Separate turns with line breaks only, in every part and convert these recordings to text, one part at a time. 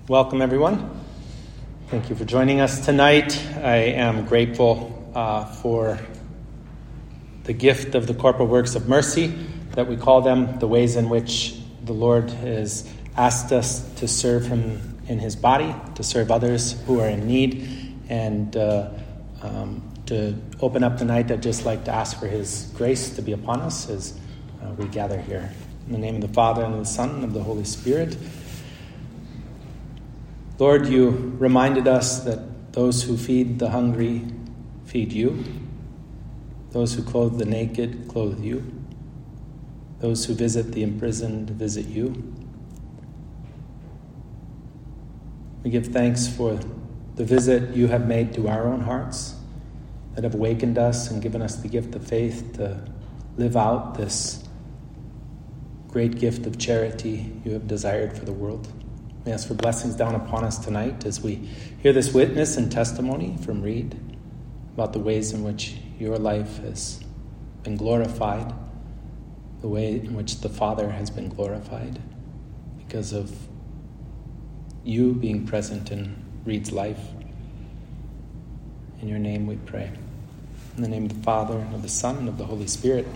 Welcome, everyone. Thank you for joining us tonight. I am grateful for the gift of the corporal works of mercy, that we call them, the ways in which the Lord has asked us to serve him in his body, to serve others who are in need, and to open up the night. I'd just like to ask for his grace to be upon us as we gather here. In the name of the Father, and of the Son, and of the Holy Spirit. Lord, you reminded us that those who feed the hungry feed you. Those who clothe the naked clothe you. Those who visit the imprisoned visit you. We give thanks for the visit you have made to our own hearts, that have awakened us and given us the gift of faith to live out this great gift of charity you have desired for the world. We ask for blessings down upon us tonight as we hear this witness and testimony from Reed about the ways in which your life has been glorified, the way in which the Father has been glorified because of you being present in Reed's life. In your name we pray. In the name of the Father, and of the Son, and of the Holy Spirit.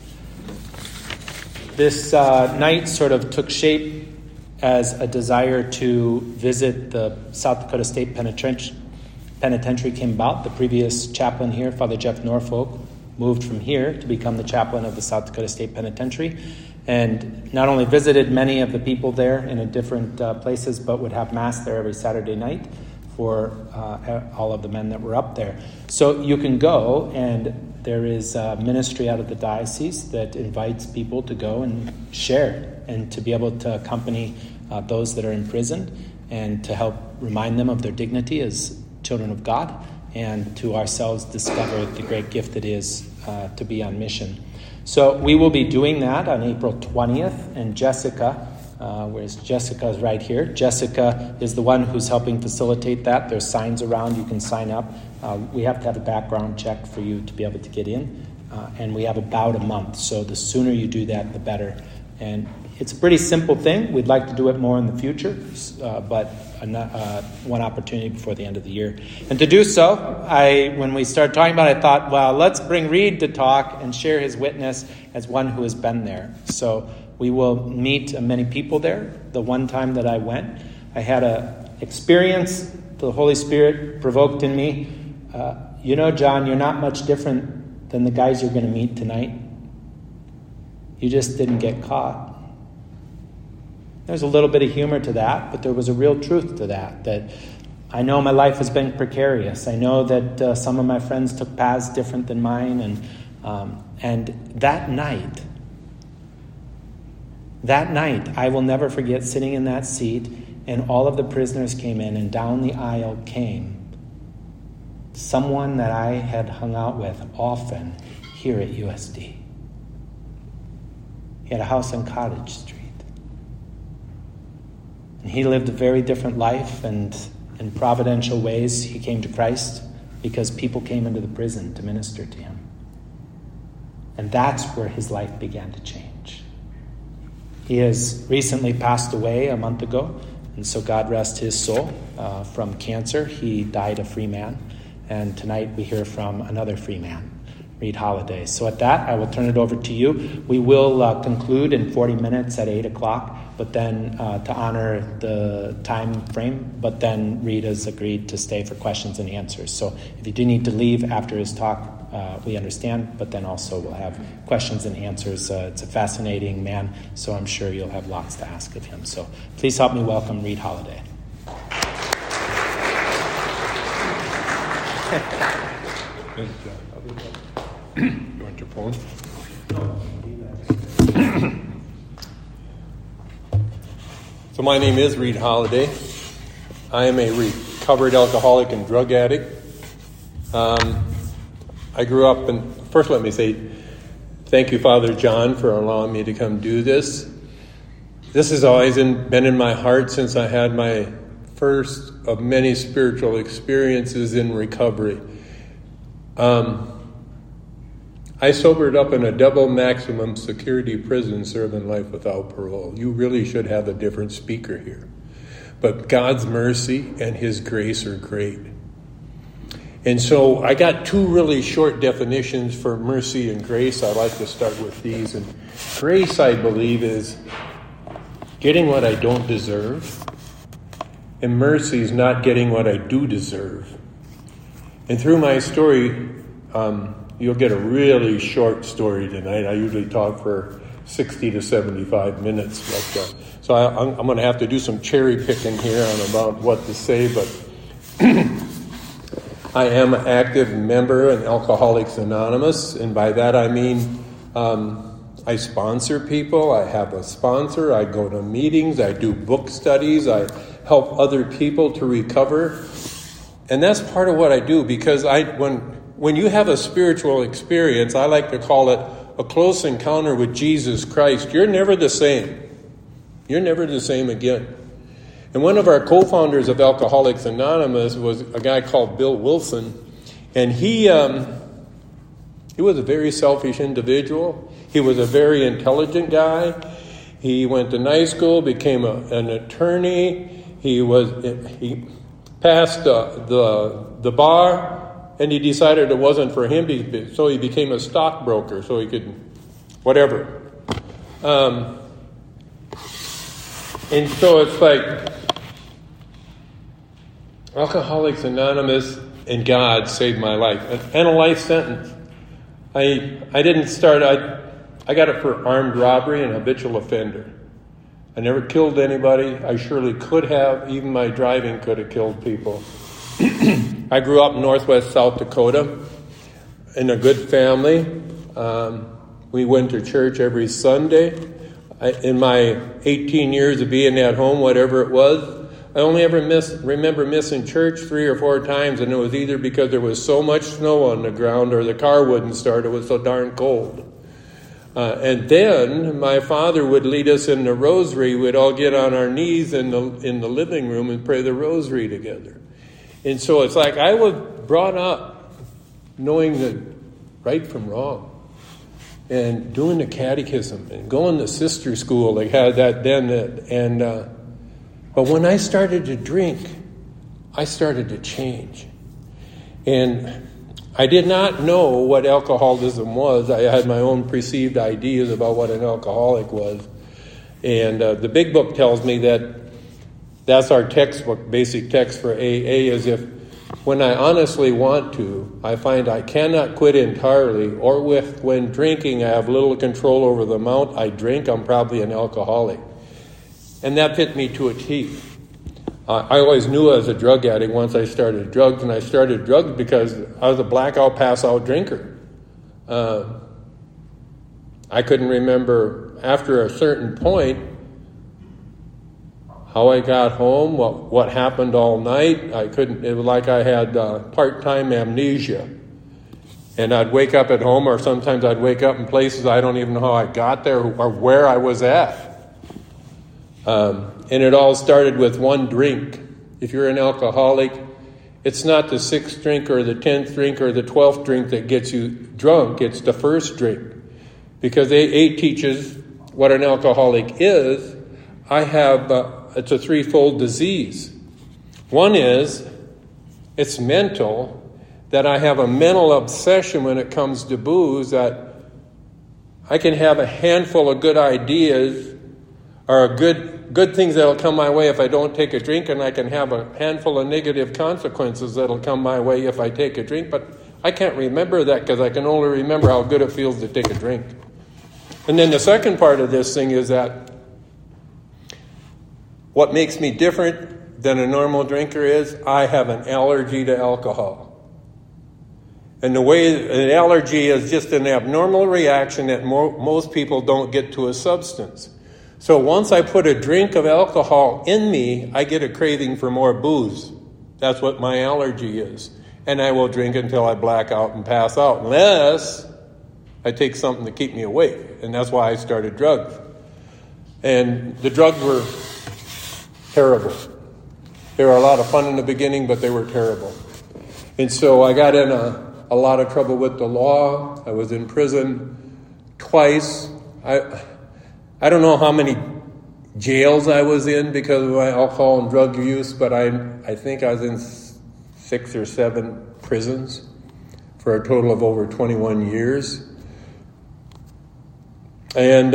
This night sort of took shape as a desire to visit the South Dakota State Penitentiary came about. The previous chaplain here, Father Jeff Norfolk, moved from here to become the chaplain of the South Dakota State Penitentiary, and not only visited many of the people there in different places, but would have Mass there every Saturday night for all of the men that were up there. So you can go, and there is a ministry out of the diocese that invites people to go and share and to be able to accompany those that are imprisoned and to help remind them of their dignity as children of God, and to ourselves discover the great gift it is to be on mission. So we will be doing that on April 20th, and Jessica, whereas Jessica is right here. Jessica is the one who's helping facilitate that. There's signs around. You can sign up. We have to have a background check for you to be able to get in, and we have about a month. So the sooner you do that, the better. And it's a pretty simple thing. We'd like to do it more in the future, but one opportunity before the end of the year. And to do so, when we started talking about it, I thought, well, let's bring Reed to talk and share his witness as one who has been there. So we will meet many people there. The one time that I went, I had an experience the Holy Spirit provoked in me. John, you're not much different than the guys you're going to meet tonight. You just didn't get caught. There's a little bit of humor to that, but there was a real truth to that I know my life has been precarious. I know that some of my friends took paths different than mine, and that night, I will never forget sitting in that seat, and all of the prisoners came in, and down the aisle came someone that I had hung out with often here at USD. He had a house on Cottage Street. And he lived a very different life, and in providential ways he came to Christ because people came into the prison to minister to him. And that's where his life began to change. He has recently passed away a month ago, and so God rest his soul from cancer. He died a free man, and tonight we hear from another free man, Reed Holiday. So at that, I will turn it over to you. We will conclude in 40 minutes at 8 o'clock, but then to honor the time frame, but then Reed has agreed to stay for questions and answers. So if you do need to leave after his talk, we understand, but then also we'll have questions and answers. It's a fascinating man, so I'm sure you'll have lots to ask of him. So please help me welcome Reed Holiday.
Thank you, John. You want your phone? So my name is Reed Holiday. I am a recovered alcoholic and drug addict. I grew up in... First, let me say thank you, Father John, for allowing me to come do this. This has always been in my heart since I had my first of many spiritual experiences in recovery. I sobered up in a double maximum security prison serving life without parole. You really should have a different speaker here. but God's mercy and his grace are great. And so I got two really short definitions for mercy and grace. I like to start with these. And grace, I believe, is getting what I don't deserve. And mercy is not getting what I do deserve. And through my story, you'll get a really short story tonight. I usually talk for 60 to 75 minutes. So I'm going to have to do some cherry picking here on about what to say. But I am an active member in Alcoholics Anonymous. And by that I mean I sponsor people. I have a sponsor. I go to meetings. I do book studies. I help other people to recover. And that's part of what I do, because when you have a spiritual experience, I like to call it a close encounter with Jesus Christ. You're never the same. You're never the same again. And one of our co-founders of Alcoholics Anonymous was a guy called Bill Wilson. And he was a very selfish individual. He was a very intelligent guy. He went to night school, became an attorney. He passed the bar, and he decided it wasn't for him, so he became a stockbroker, so he could, whatever. And so it's like Alcoholics Anonymous and God saved my life, and a life sentence. I didn't start. I got it for armed robbery and habitual offender. I never killed anybody. I surely could have. Even my driving could have killed people. I grew up in northwest South Dakota in a good family. We went to church every Sunday. In my 18 years of being at home, whatever it was, I only ever remember missing church 3 or 4 times, and it was either because there was so much snow on the ground or the car wouldn't start. It was so darn cold. And then my father would lead us in the rosary. We'd all get on our knees in the living room and pray the rosary together. And so it's like I was brought up knowing the right from wrong, and doing the catechism and going to sister school. They had that then. But when I started to drink, I started to change. And I did not know what alcoholism was. I had my own perceived ideas about what an alcoholic was. And the big book tells me that that's our textbook, basic text for AA, is if when I honestly want to, I find I cannot quit entirely, or when drinking I have little control over the amount I drink, I'm probably an alcoholic. And that fit me to a T. I always knew I was a drug addict once I started drugs, and I started drugs because I was a blackout, pass-out drinker. I couldn't remember after a certain point how I got home, what happened all night. It was like I had part-time amnesia. And I'd wake up at home, or sometimes I'd wake up in places I don't even know how I got there or where I was at. And it all started with one drink. If you're an alcoholic, it's not the 6th drink or the 10th drink or the 12th drink that gets you drunk. It's the first drink. Because AA teaches what an alcoholic is. It's a threefold disease. One is, it's mental, that I have a mental obsession when it comes to booze, that I can have a handful of good ideas or good things that'll come my way if I don't take a drink, and I can have a handful of negative consequences that'll come my way if I take a drink, but I can't remember that because I can only remember how good it feels to take a drink. And then the second part of this thing is that what makes me different than a normal drinker is I have an allergy to alcohol. And the way an allergy is just an abnormal reaction that most people don't get to a substance. So once I put a drink of alcohol in me, I get a craving for more booze. That's what my allergy is. And I will drink until I black out and pass out, unless I take something to keep me awake. And that's why I started drugs. And the drugs were terrible. They were a lot of fun in the beginning, but they were terrible. And so I got in a lot of trouble with the law. I was in prison twice. I don't know how many jails I was in because of my alcohol and drug use, but I think I was in 6 or 7 prisons for a total of over 21 years. And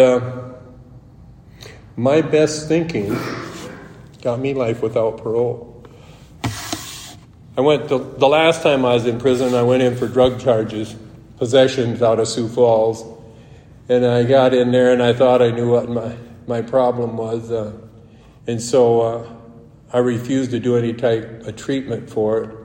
my best thinking got me life without parole. The last time I was in prison, I went in for drug charges, possessions out of Sioux Falls. And I got in there and I thought I knew what my problem was. And so I refused to do any type of treatment for it.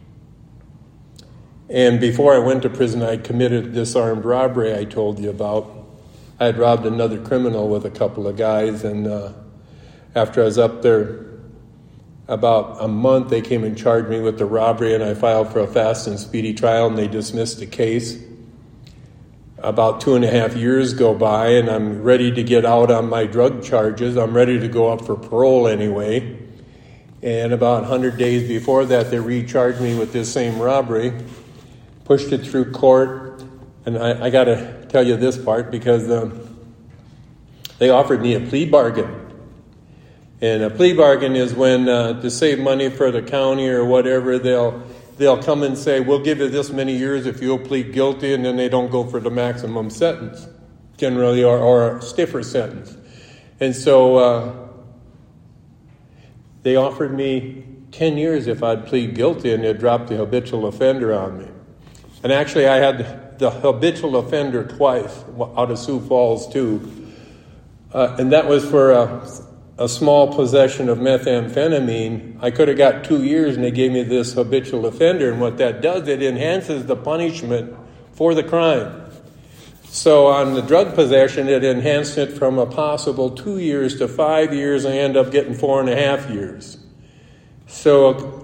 And before I went to prison, I committed this armed robbery I told you about. I had robbed another criminal with a couple of guys, and after I was up there about a month, they came and charged me with the robbery, and I filed for a fast and speedy trial, and they dismissed the case. About 2.5 years go by, and I'm ready to get out on my drug charges. I'm ready to go up for parole anyway. And about 100 days before that, they recharged me with this same robbery, pushed it through court, and I got to tell you this part because they offered me a plea bargain. And a plea bargain is when, to save money for the county or whatever, they'll come and say, we'll give you this many years if you'll plead guilty, and then they don't go for the maximum sentence, generally, or a stiffer sentence. And so they offered me 10 years if I'd plead guilty, and they'd drop the habitual offender on me. And actually, I had the habitual offender twice out of Sioux Falls, too. And that was for a small possession of methamphetamine. I could have got 2 years, and they gave me this habitual offender. And what that does, it enhances the punishment for the crime. So on the drug possession, it enhanced it from a possible 2 years to 5 years. I end up getting 4.5 years. So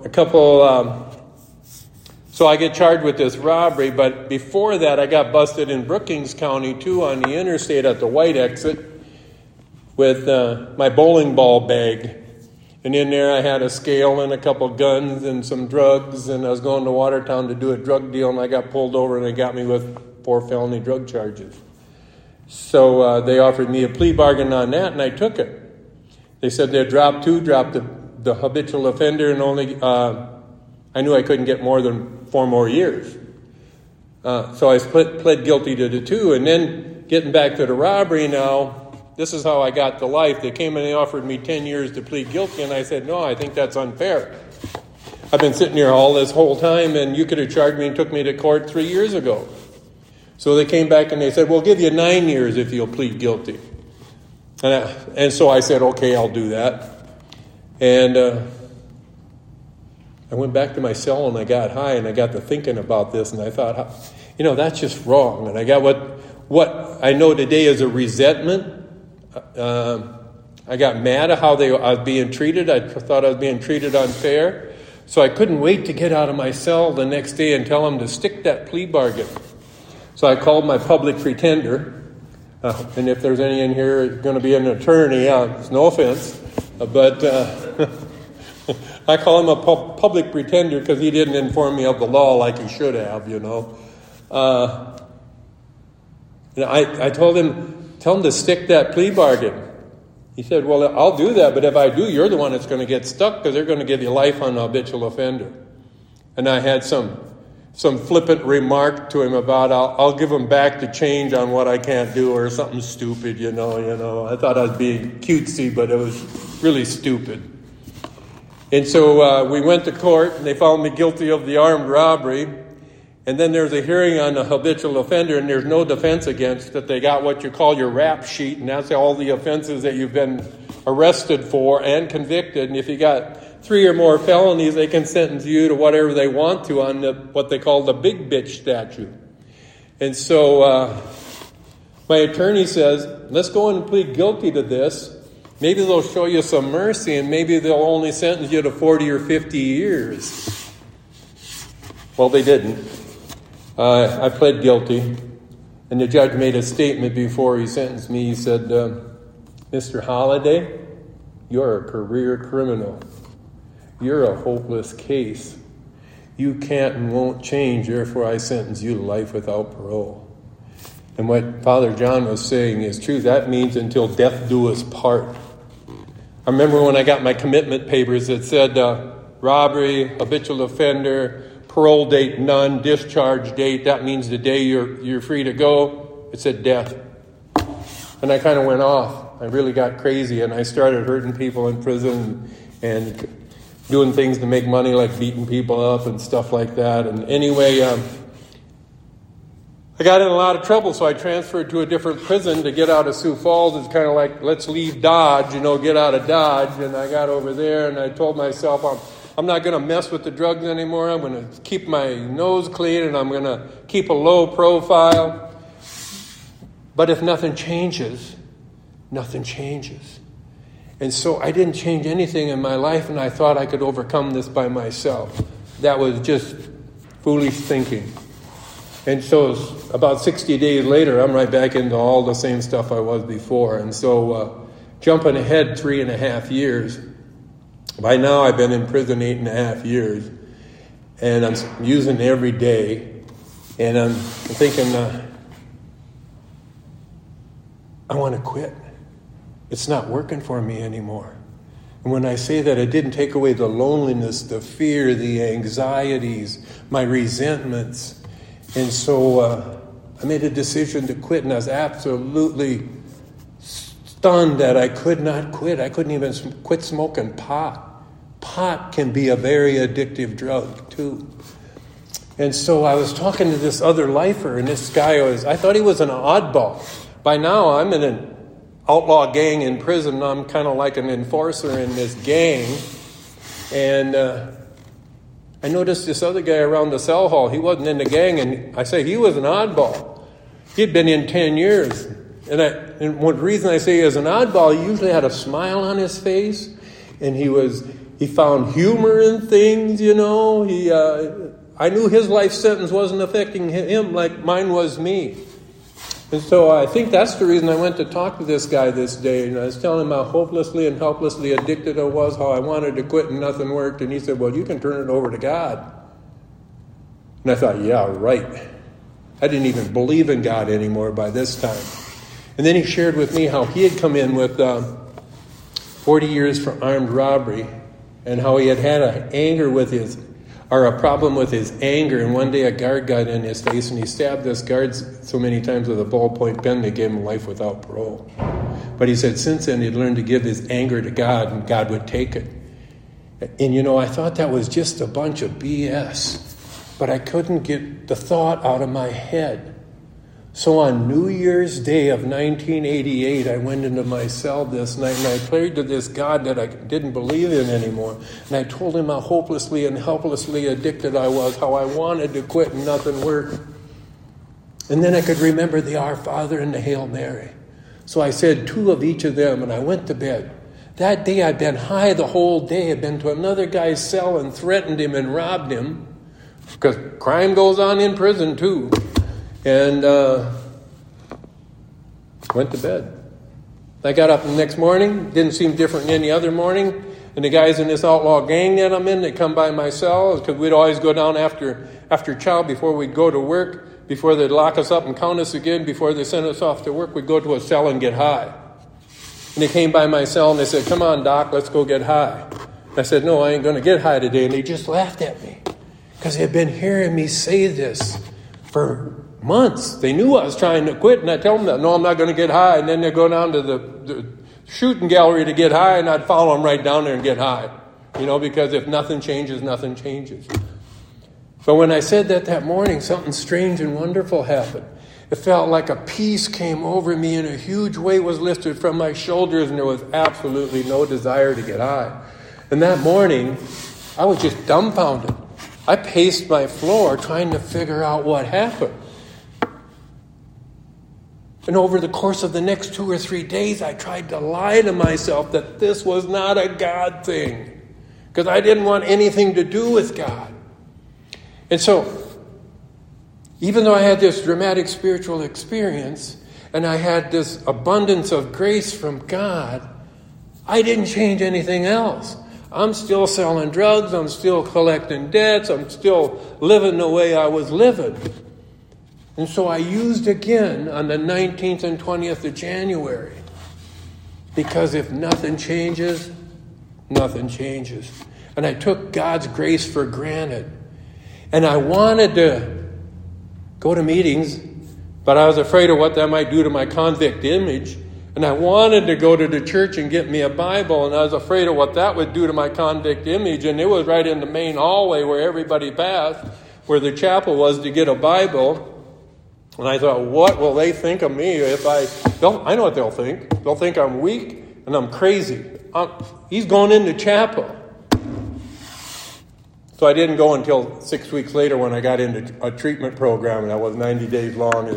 so I get charged with this robbery, but before that, I got busted in Brookings County, too, on the interstate at the White exit with my bowling ball bag. And in there, I had a scale and a couple guns and some drugs, and I was going to Watertown to do a drug deal, and I got pulled over, and they got me with 4 felony drug charges. So they offered me a plea bargain on that, and I took it. They said they'd drop the habitual offender, and only I knew I couldn't get more than 4 more years. So I pled guilty to the 2. And then getting back to the robbery now, this is how I got to life. They came and they offered me 10 years to plead guilty, and I said, no, I think that's unfair. I've been sitting here all this whole time, and you could have charged me and took me to court 3 years ago. So they came back and they said, we'll give you 9 years if you'll plead guilty. And so I said, okay, I'll do that. And I went back to my cell and I got high and I got to thinking about this, and I thought, that's just wrong. And I got what I know today is a resentment. I got mad at how I was being treated. I thought I was being treated unfair. So I couldn't wait to get out of my cell the next day and tell them to stick that plea bargain. So I called my public pretender. And if there's any in here going to be an attorney, it's no offense. But I call him a public pretender because he didn't inform me of the law like he should have, I told him, tell him to stick that plea bargain. He said, well, I'll do that, but if I do, you're the one that's going to get stuck because they're going to give you life on habitual offender. And I had some flippant remark to him about, I'll give him back the change on what I can't do, or something stupid, I thought I was being cutesy, but it was really stupid. And so we went to court, and they found me guilty of the armed robbery. And then there's a hearing on the habitual offender, and there's no defense against it. They got what you call your rap sheet, and that's all the offenses that you've been arrested for and convicted. And if you got 3 or more felonies, they can sentence you to whatever they want to on what they call the big bitch statute. And so my attorney says, let's go and plead guilty to this. Maybe they'll show you some mercy, and maybe they'll only sentence you to 40 or 50 years. Well, they didn't. I pled guilty, and the judge made a statement before he sentenced me. He said, Mr. Holliday, you're a career criminal. You're a hopeless case. You can't and won't change, therefore I sentence you to life without parole. And what Father John was saying is true. That means until death do us part. I remember when I got my commitment papers, it said robbery, habitual offender, parole date none, discharge date. That means the day you're free to go. It said death. And I kind of went off. I really got crazy, and I started hurting people in prison and doing things to make money, like beating people up and stuff like that. And anyway, I got in a lot of trouble, so I transferred to a different prison to get out of Sioux Falls. It's kind of like, let's leave Dodge, get out of Dodge. And I got over there, and I told myself, I'm not going to mess with the drugs anymore. I'm going to keep my nose clean, and I'm going to keep a low profile. But if nothing changes, nothing changes. And so I didn't change anything in my life, and I thought I could overcome this by myself. That was just foolish thinking. And so about 60 days later, I'm right back into all the same stuff I was before. And so jumping ahead 3.5 years, by now I've been in prison 8.5 years, and I'm using every day, and I'm thinking, I want to quit. It's not working for me anymore. And when I say that, it didn't take away the loneliness, the fear, the anxieties, my resentments. And so I made a decision to quit, and I was absolutely stunned that I could not quit. I couldn't even quit smoking pot. Pot can be a very addictive drug, too. And so I was talking to this other lifer, and this guy I thought he was an oddball. By now, I'm in an outlaw gang in prison. I'm kind of like an enforcer in this gang. And I noticed this other guy around the cell hall. He wasn't in the gang, and I say he was an oddball. He'd been in 10 years. And one reason I say he was an oddball, he usually had a smile on his face, and he found humor in things, I knew his life sentence wasn't affecting him like mine was me. And so I think that's the reason I went to talk to this guy this day. And I was telling him how hopelessly and helplessly addicted I was, how I wanted to quit and nothing worked. And he said, well, you can turn it over to God. And I thought, yeah, right. I didn't even believe in God anymore by this time. And then he shared with me how he had come in with 40 years for armed robbery, and how he had a problem with his anger. And one day a guard got in his face, and he stabbed this guard so many times with a ballpoint pen they gave him life without parole. But he said since then he'd learned to give his anger to God, and God would take it. And I thought that was just a bunch of BS, but I couldn't get the thought out of my head. So on New Year's Day of 1988, I went into my cell this night, and I prayed to this God that I didn't believe in anymore. And I told him how hopelessly and helplessly addicted I was, how I wanted to quit and nothing worked. And then I could remember the Our Father and the Hail Mary. So I said 2 of each of them, and I went to bed. That day I'd been high the whole day. I'd been to another guy's cell and threatened him and robbed him, because crime goes on in prison too. And went to bed. I got up the next morning, didn't seem different than any other morning. And the guys in this outlaw gang that I'm in, they come by my cell, because we'd always go down after chow before we'd go to work, before they'd lock us up and count us again, before they sent us off to work, we'd go to a cell and get high. And they came by my cell and they said, come on, Doc, let's go get high. I said, no, I ain't going to get high today. And they just laughed at me, because they'd been hearing me say this for months. They knew I was trying to quit, and I tell them that, no, I'm not going to get high. And then they go down to the shooting gallery to get high, and I'd follow them right down there and get high. Because if nothing changes, nothing changes. But when I said that morning, something strange and wonderful happened. It felt like a peace came over me, and a huge weight was lifted from my shoulders, and there was absolutely no desire to get high. And that morning, I was just dumbfounded. I paced my floor trying to figure out what happened. And over the course of the next 2 or 3 days, I tried to lie to myself that this was not a God thing, because I didn't want anything to do with God. And so, even though I had this dramatic spiritual experience, and I had this abundance of grace from God, I didn't change anything else. I'm still selling drugs, I'm still collecting debts, I'm still living the way I was living. And so I used again on the 19th and 20th of January. Because if nothing changes, nothing changes. And I took God's grace for granted. And I wanted to go to meetings, but I was afraid of what that might do to my convict image. And I wanted to go to the church and get me a Bible, and I was afraid of what that would do to my convict image. And it was right in the main hallway where everybody passed, where the chapel was, to get a Bible. And I thought, what will they think of me if I know what they'll think. They'll think I'm weak and I'm crazy. He's going into chapel. So I didn't go until 6 weeks later when I got into a treatment program, and that was 90 days long.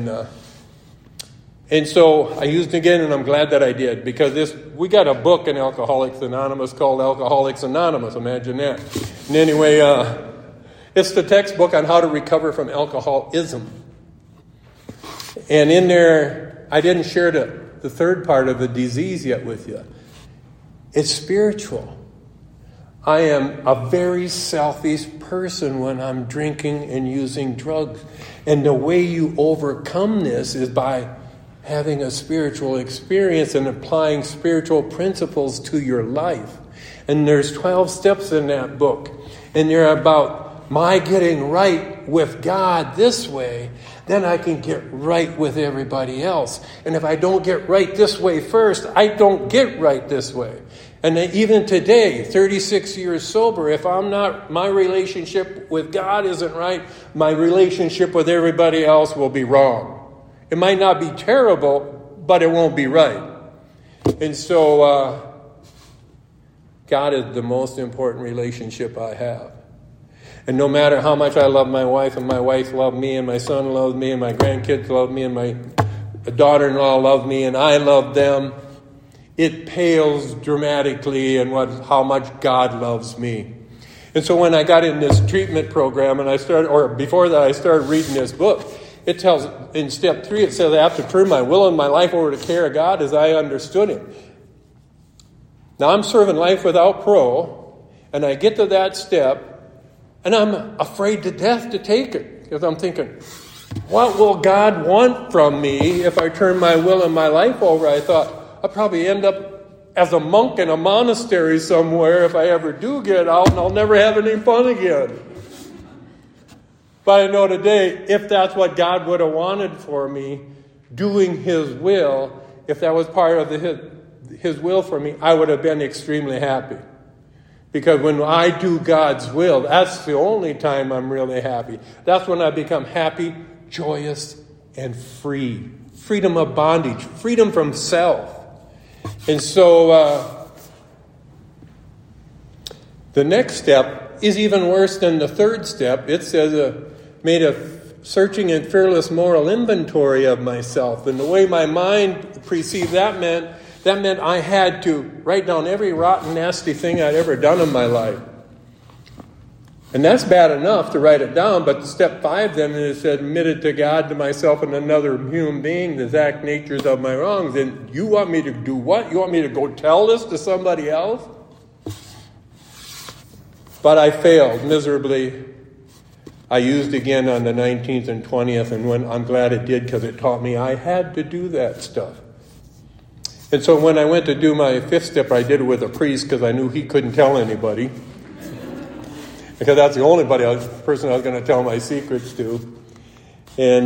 And so I used it again, and I'm glad that I did, because we got a book in Alcoholics Anonymous called Alcoholics Anonymous. Imagine that. And anyway, it's the textbook on how to recover from alcoholism. And in there, I didn't share the third part of the disease yet with you. It's spiritual. I am a very selfish person when I'm drinking and using drugs. And the way you overcome this is by having a spiritual experience and applying spiritual principles to your life. And there's 12 steps in that book. And they're about my getting right with God this way, then I can get right with everybody else. And if I don't get right this way first, I don't get right this way. And even today, 36 years sober, if my relationship with God isn't right, my relationship with everybody else will be wrong. It might not be terrible, but it won't be right. And so, God is the most important relationship I have. And no matter how much I love my wife, and my wife loves me, and my son loves me, and my grandkids love me, and my daughter-in-law loves me, and I love them, it pales dramatically in how much God loves me. And so when I got in this treatment program, and before that I started reading this book, it tells, in step 3, it says I have to turn my will and my life over to the care of God as I understood Him. Now I'm serving life without parole, and I get to that step, and I'm afraid to death to take it, because I'm thinking, what will God want from me if I turn my will and my life over? I thought, I'll probably end up as a monk in a monastery somewhere if I ever do get out, and I'll never have any fun again. But I know today, if that's what God would have wanted for me, doing His will, if that was part of His will for me, I would have been extremely happy. Because when I do God's will, that's the only time I'm really happy. That's when I become happy, joyous, and free. Freedom of bondage, freedom from self. And so the next step is even worse than the third step. It says, made a searching and fearless moral inventory of myself. And the way my mind perceived that meant I had to write down every rotten, nasty thing I'd ever done in my life. And that's bad enough to write it down, but step 5 then is admitted to God, to myself, and another human being, the exact natures of my wrongs. And you want me to do what? You want me to go tell this to somebody else? But I failed miserably. I used again on the 19th and 20th, and I'm glad it did, because it taught me I had to do that stuff. And so when I went to do my 5th step, I did it with a priest, because I knew he couldn't tell anybody. Because that's the only person I was going to tell my secrets to. And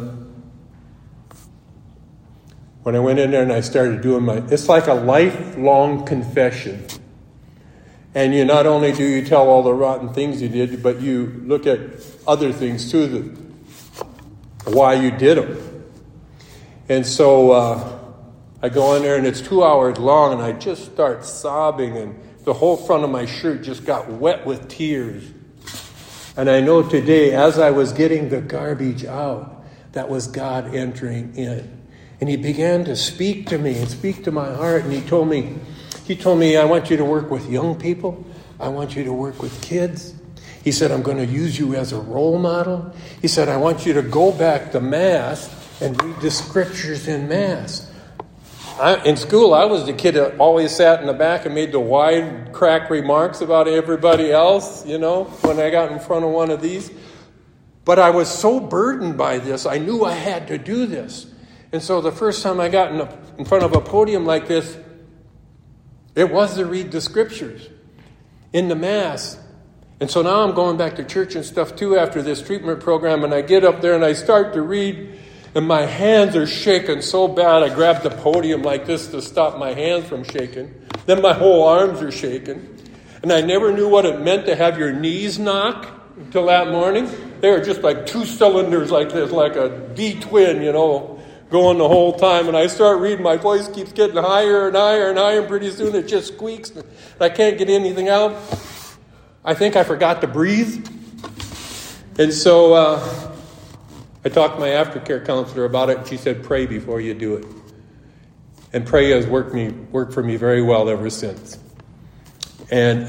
when I went in there and I started doing it's like a lifelong confession. And not only do you tell all the rotten things you did, but you look at other things too, why you did them. And so I go in there and it's 2 hours long, and I just start sobbing, and the whole front of my shirt just got wet with tears. And I know today, as I was getting the garbage out, that was God entering in. And He began to speak to me and speak to my heart. And He told me, I want you to work with young people. I want you to work with kids. He said, I'm going to use you as a role model. He said, I want you to go back to Mass and read the scriptures in Mass. In school, I was the kid that always sat in the back and made the wide crack remarks about everybody else, when I got in front of one of these. But I was so burdened by this, I knew I had to do this. And so the first time I got in front of a podium like this, It was to read the scriptures in the Mass. And so now I'm going back to church and stuff too after this treatment program, and I get up there and I start to read, and my hands are shaking so bad I grab the podium like this to stop my hands from shaking. Then my whole arms are shaking. And I never knew what it meant to have your knees knock until that morning. They were just like two cylinders like this, like a V-twin, going the whole time. And I start reading, my voice keeps getting higher and higher and higher, and pretty soon it just squeaks. And I can't get anything out. I think I forgot to breathe. And so I talked to my aftercare counselor about it, and she said, pray before you do it. And pray has worked for me very well ever since. And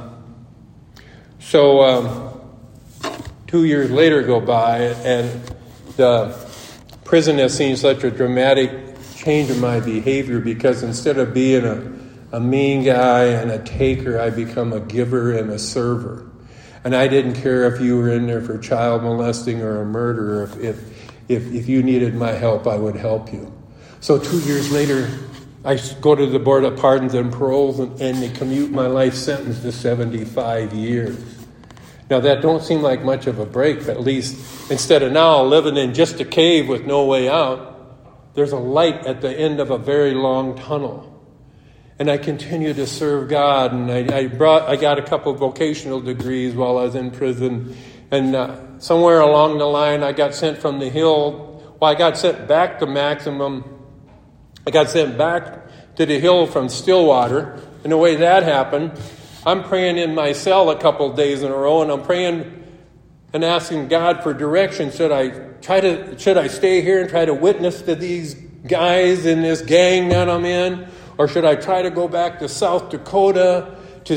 so 2 years later go by, and the prison has seen such a dramatic change in my behavior, because instead of being a mean guy and a taker, I become a giver and a server. And I didn't care if you were in there for child molesting or a murder. If you needed my help, I would help you. So 2 years later, I go to the Board of Pardons and Paroles, and they commute my life sentence to 75 years. Now, that don't seem like much of a break, but at least instead of now living in just a cave with no way out, there's a light at the end of a very long tunnel. And I continue to serve God, and I got a couple of vocational degrees while I was in prison. And somewhere along the line, I got sent from the Hill. Well, I got sent back to Maximum. I got sent back to the Hill from Stillwater. And the way that happened, I'm praying in my cell a couple of days in a row, and I'm praying and asking God for direction. Should I stay here and try to witness to these guys in this gang that I'm in? Or should I try to go back to South Dakota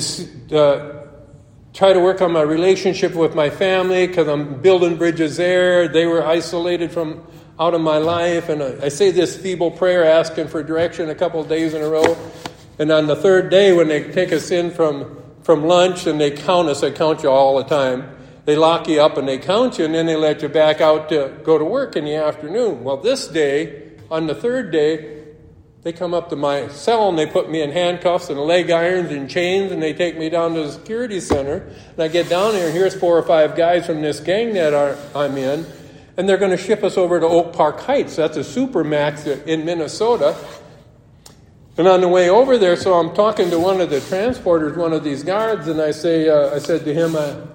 to try to work on my relationship with my family, because I'm building bridges there? They were isolated from out of my life. And I say this feeble prayer asking for direction a couple of days in a row. And on the third day, when they take us in from lunch and they count us, they count you all the time. They lock you up and they count you, and then they let you back out to go to work in the afternoon. Well, this day, on the third day, they come up to my cell and they put me in handcuffs and leg irons and chains, and they take me down to the security center. And I get down there, and here's 4 or 5 guys from this gang that I'm in, and they're going to ship us over to Oak Park Heights. That's a supermax in Minnesota. And on the way over there, so I'm talking to one of the transporters, one of these guards, and I said to him,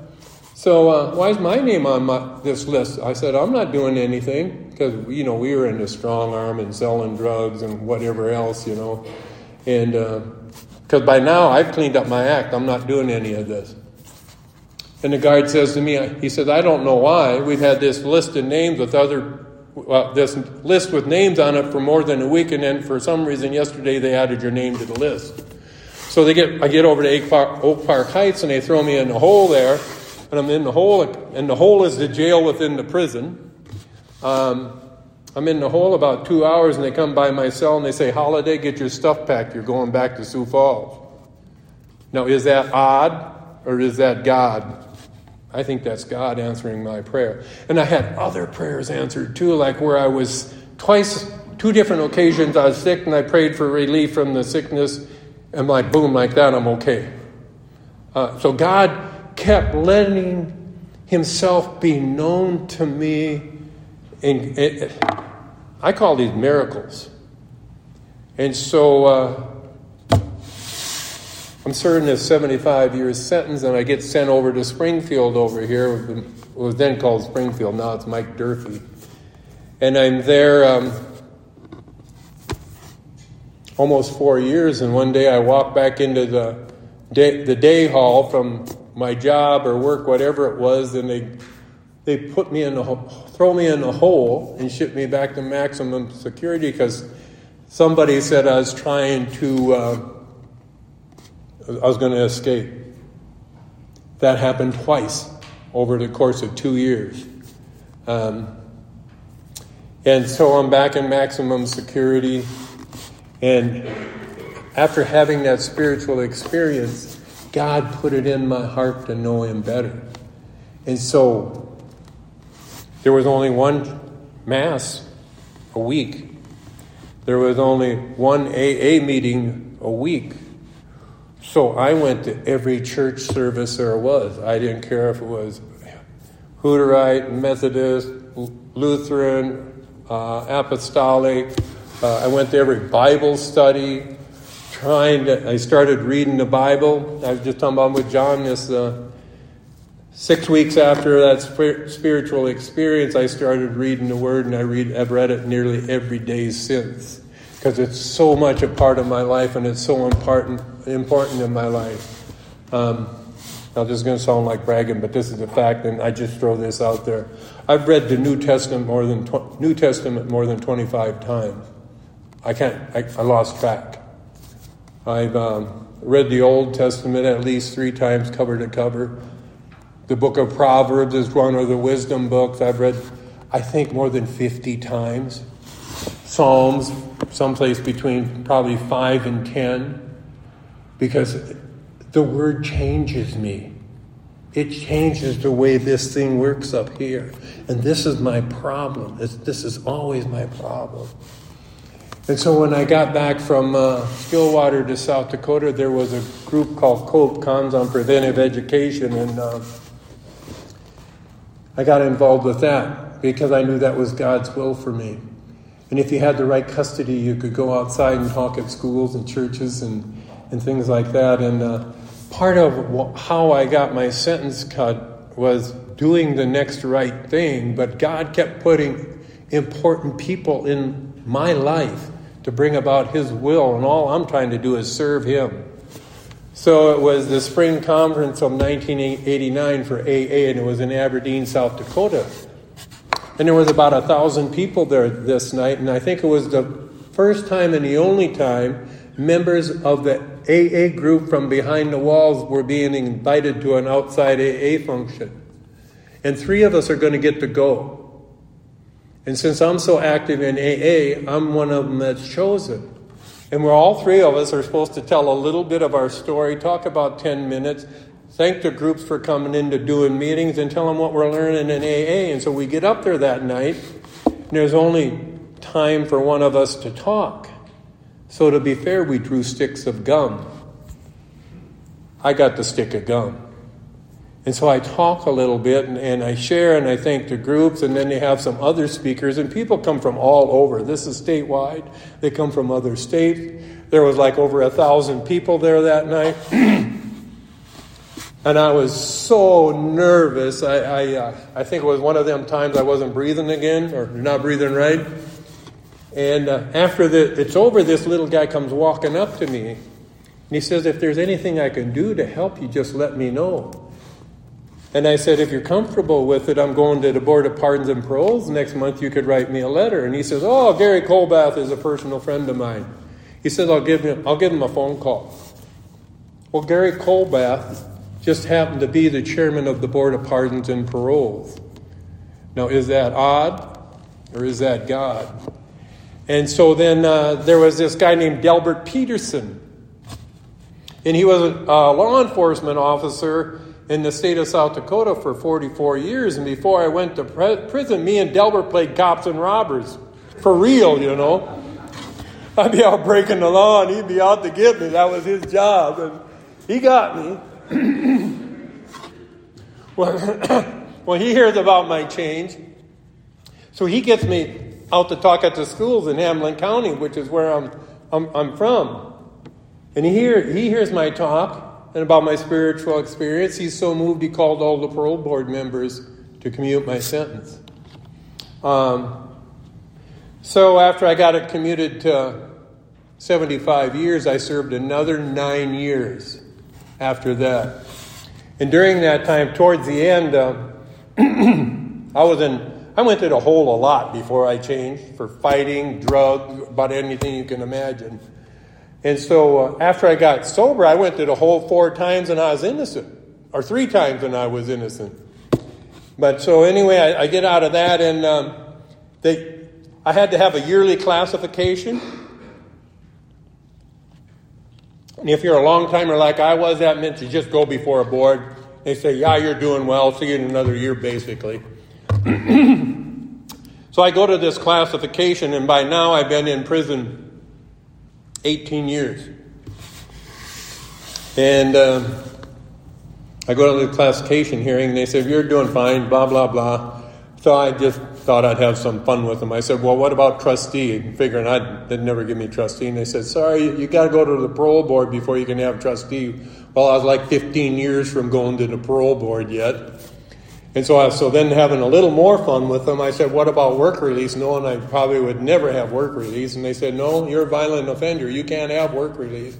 why is my name on this list? I said, I'm not doing anything, because, we were into strong arm and selling drugs and whatever else, And because by now I've cleaned up my act. I'm not doing any of this. And the guard says to me, he says, I don't know why. We've had this list of names with this list with names on it for more than a week, and then for some reason yesterday they added your name to the list. So I get over to Oak Park Heights, and they throw me in the hole there. And I'm in the hole, and the hole is the jail within the prison. I'm in the hole about 2 hours, and they come by my cell, and they say, Holiday, get your stuff packed. You're going back to Sioux Falls. Now, is that odd, or is that God? I think that's God answering my prayer. And I had other prayers answered, too, like where I was 2 different occasions I was sick, and I prayed for relief from the sickness, and boom, like that, I'm okay. So God kept letting himself be known to me. And I call these miracles. And so I'm serving this 75-year sentence, and I get sent over to Springfield over here. It was then called Springfield. Now it's Mike Durfee. And I'm there almost 4 years, and one day I walk back into the day hall from my job or work, whatever it was, and they put me throw me in a hole and ship me back to maximum security because somebody said I was going to escape. That happened twice over the course of 2 years. And so I'm back in maximum security, and after having that spiritual experience, God put it in my heart to know him better. And so there was only one Mass a week. There was only one AA meeting a week. So I went to every church service there was. I didn't care if it was Hutterite, Methodist, Lutheran, Apostolic. I went to every Bible study. I started reading the Bible. I was just talking about with John this 6 weeks after that spiritual experience, I started reading the Word, and I've read it nearly every day since, because it's so much a part of my life, and it's so important in my life. Now, this is going to sound like bragging, but this is a fact, and I just throw this out there. I've read the New Testament more than 25 times. I lost track. I've read the Old Testament at least 3 times, cover to cover. The book of Proverbs is one of the wisdom books I've read, I think, more than 50 times. Psalms, someplace between probably 5 and 10, because the Word changes me. It changes the way this thing works up here. And this is my problem. This is always my problem. And so when I got back from Stillwater to South Dakota, there was a group called COPE, Cons on Preventive Education, and I got involved with that because I knew that was God's will for me. And if you had the right custody, you could go outside and talk at schools and churches and things like that. And part of how I got my sentence cut was doing the next right thing, but God kept putting important people in my life to bring about His will, and all I'm trying to do is serve Him. So it was the spring conference of 1989 for AA, and it was in Aberdeen, South Dakota. And there was about 1,000 people there this night, and I think it was the first time and the only time members of the AA group from behind the walls were being invited to an outside AA function. And 3 of us are going to get to go. And since I'm so active in AA, I'm one of them that's chosen. And we're all 3 of us are supposed to tell a little bit of our story, talk about 10 minutes, thank the groups for coming in to doing meetings, and tell them what we're learning in AA. And so we get up there that night, and there's only time for one of us to talk. So to be fair, we drew sticks of gum. I got the stick of gum. And so I talk a little bit, and I share, and I thank the groups, and then they have some other speakers, and people come from all over. This is statewide. They come from other states. There was like over 1,000 people there that night. And I was so nervous. I think it was one of them times I wasn't breathing again, or not breathing right. And after it's over, this little guy comes walking up to me, and he says, "If there's anything I can do to help you, just let me know." And I said, "If you're comfortable with it, I'm going to the Board of Pardons and Paroles next month. You could write me a letter." And he says, "Oh, Gary Colbath is a personal friend of mine." He says, I'll give him a phone call." Well, Gary Colbath just happened to be the chairman of the Board of Pardons and Paroles. Now, is that odd, or is that God? And so then there was this guy named Delbert Peterson. And he was a law enforcement officer in the state of South Dakota for 44 years. And before I went to prison, me and Delbert played cops and robbers. For real, you know. I'd be out breaking the law, and he'd be out to get me. That was his job. And he got me. Well, he hears about my change. So he gets me out to talk at the schools in Hamlin County, which is where I'm from. And he hears my talk and about my spiritual experience. He's so moved, he called all the parole board members to commute my sentence. So after I got it commuted to 75 years, I served another 9 years after that. And during that time, towards the end, I went to the hole a lot before I changed, for fighting, drugs, about anything you can imagine. And so after I got sober, I went to the hole 4 times and I was innocent. Or 3 times and I was innocent. But so anyway, I get out of that, and I had to have a yearly classification. And if you're a long timer like I was, that meant you just go before a board. They say, "Yeah, you're doing well. See you in another year," basically. So I go to this classification, and by now I've been in prison 18 years. And I go to the classification hearing, and they said, you're doing fine, blah, blah, blah. So I just thought I'd have some fun with them. I said, well, what about trustee? Figuring they'd never give me trustee. And they said, sorry, you got to go to the parole board before you can have trustee. Well, I was like 15 years from going to the parole board yet. And so then having a little more fun with them, I said, what about work release? Knowing I probably would never have work release. And they said, no, you're a violent offender. You can't have work release.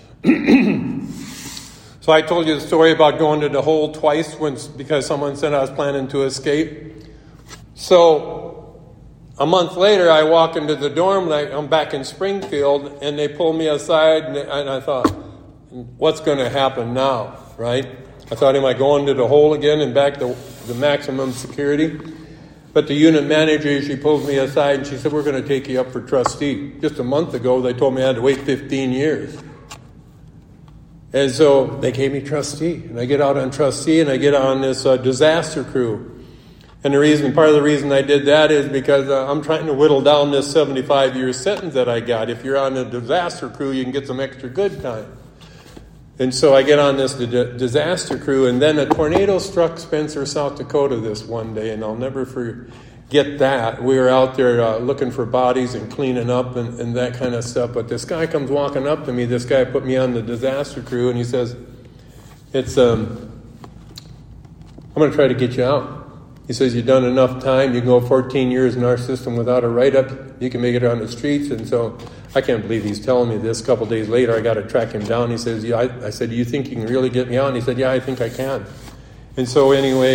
So I told you the story about going to the hole twice because someone said I was planning to escape. So a month later, I walk into the dorm, and I'm back in Springfield, and they pull me aside, and I thought, what's going to happen now, right? I thought, am I going to the hole again and back to the maximum security? But the unit manager, she pulled me aside, and she said, we're going to take you up for trustee. Just a month ago, they told me I had to wait 15 years. And so they gave me trustee, and I get out on trustee, and I get on this disaster crew. And part of the reason I did that is because I'm trying to whittle down this 75-year sentence that I got. If you're on a disaster crew, you can get some extra good time. And so I get on this disaster crew, and then a tornado struck Spencer, South Dakota this one day, and I'll never forget that. We were out there looking for bodies and cleaning up and that kind of stuff. But this guy comes walking up to me. This guy put me on the disaster crew, and he says, I'm going to try to get you out. He says, you've done enough time. You can go 14 years in our system without a write-up. You can make it on the streets. And so I can't believe he's telling me this. A couple days later, I got to track him down. He says, yeah. I said, do you think you can really get me out? And he said, yeah, I think I can. And so anyway,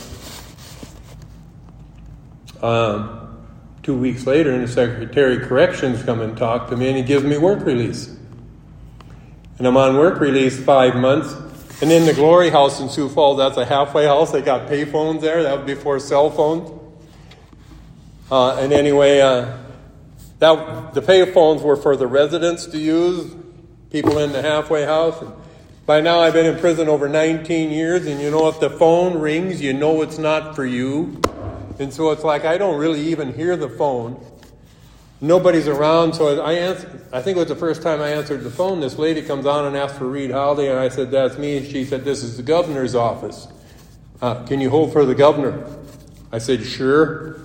2 weeks later, and the Secretary of Corrections come and talk to me, and he gives me work release. And I'm on work release 5 months. And in the Glory House in Sioux Falls, that's a halfway house. They got pay phones there. That was before cell phones. And anyway, the pay phones were for the residents to use, people in the halfway house. And by now, I've been in prison over 19 years, and you know if the phone rings, you know it's not for you. And so it's like I don't really even hear the phone. Nobody's around, so I think it was the first time I answered the phone. This lady comes on and asks for Reed Holiday, and I said, that's me. And she said, this is the governor's office. Can you hold for the governor? I said, sure.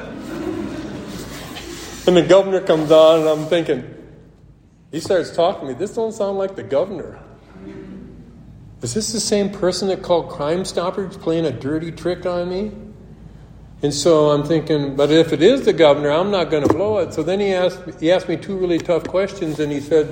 And the governor comes on, and I'm thinking, he starts talking to me. This don't sound like the governor. Is this the same person that called Crime Stoppers playing a dirty trick on me? And so I'm thinking, but if it is the governor, I'm not going to blow it. So then he asked me two really tough questions, and he said,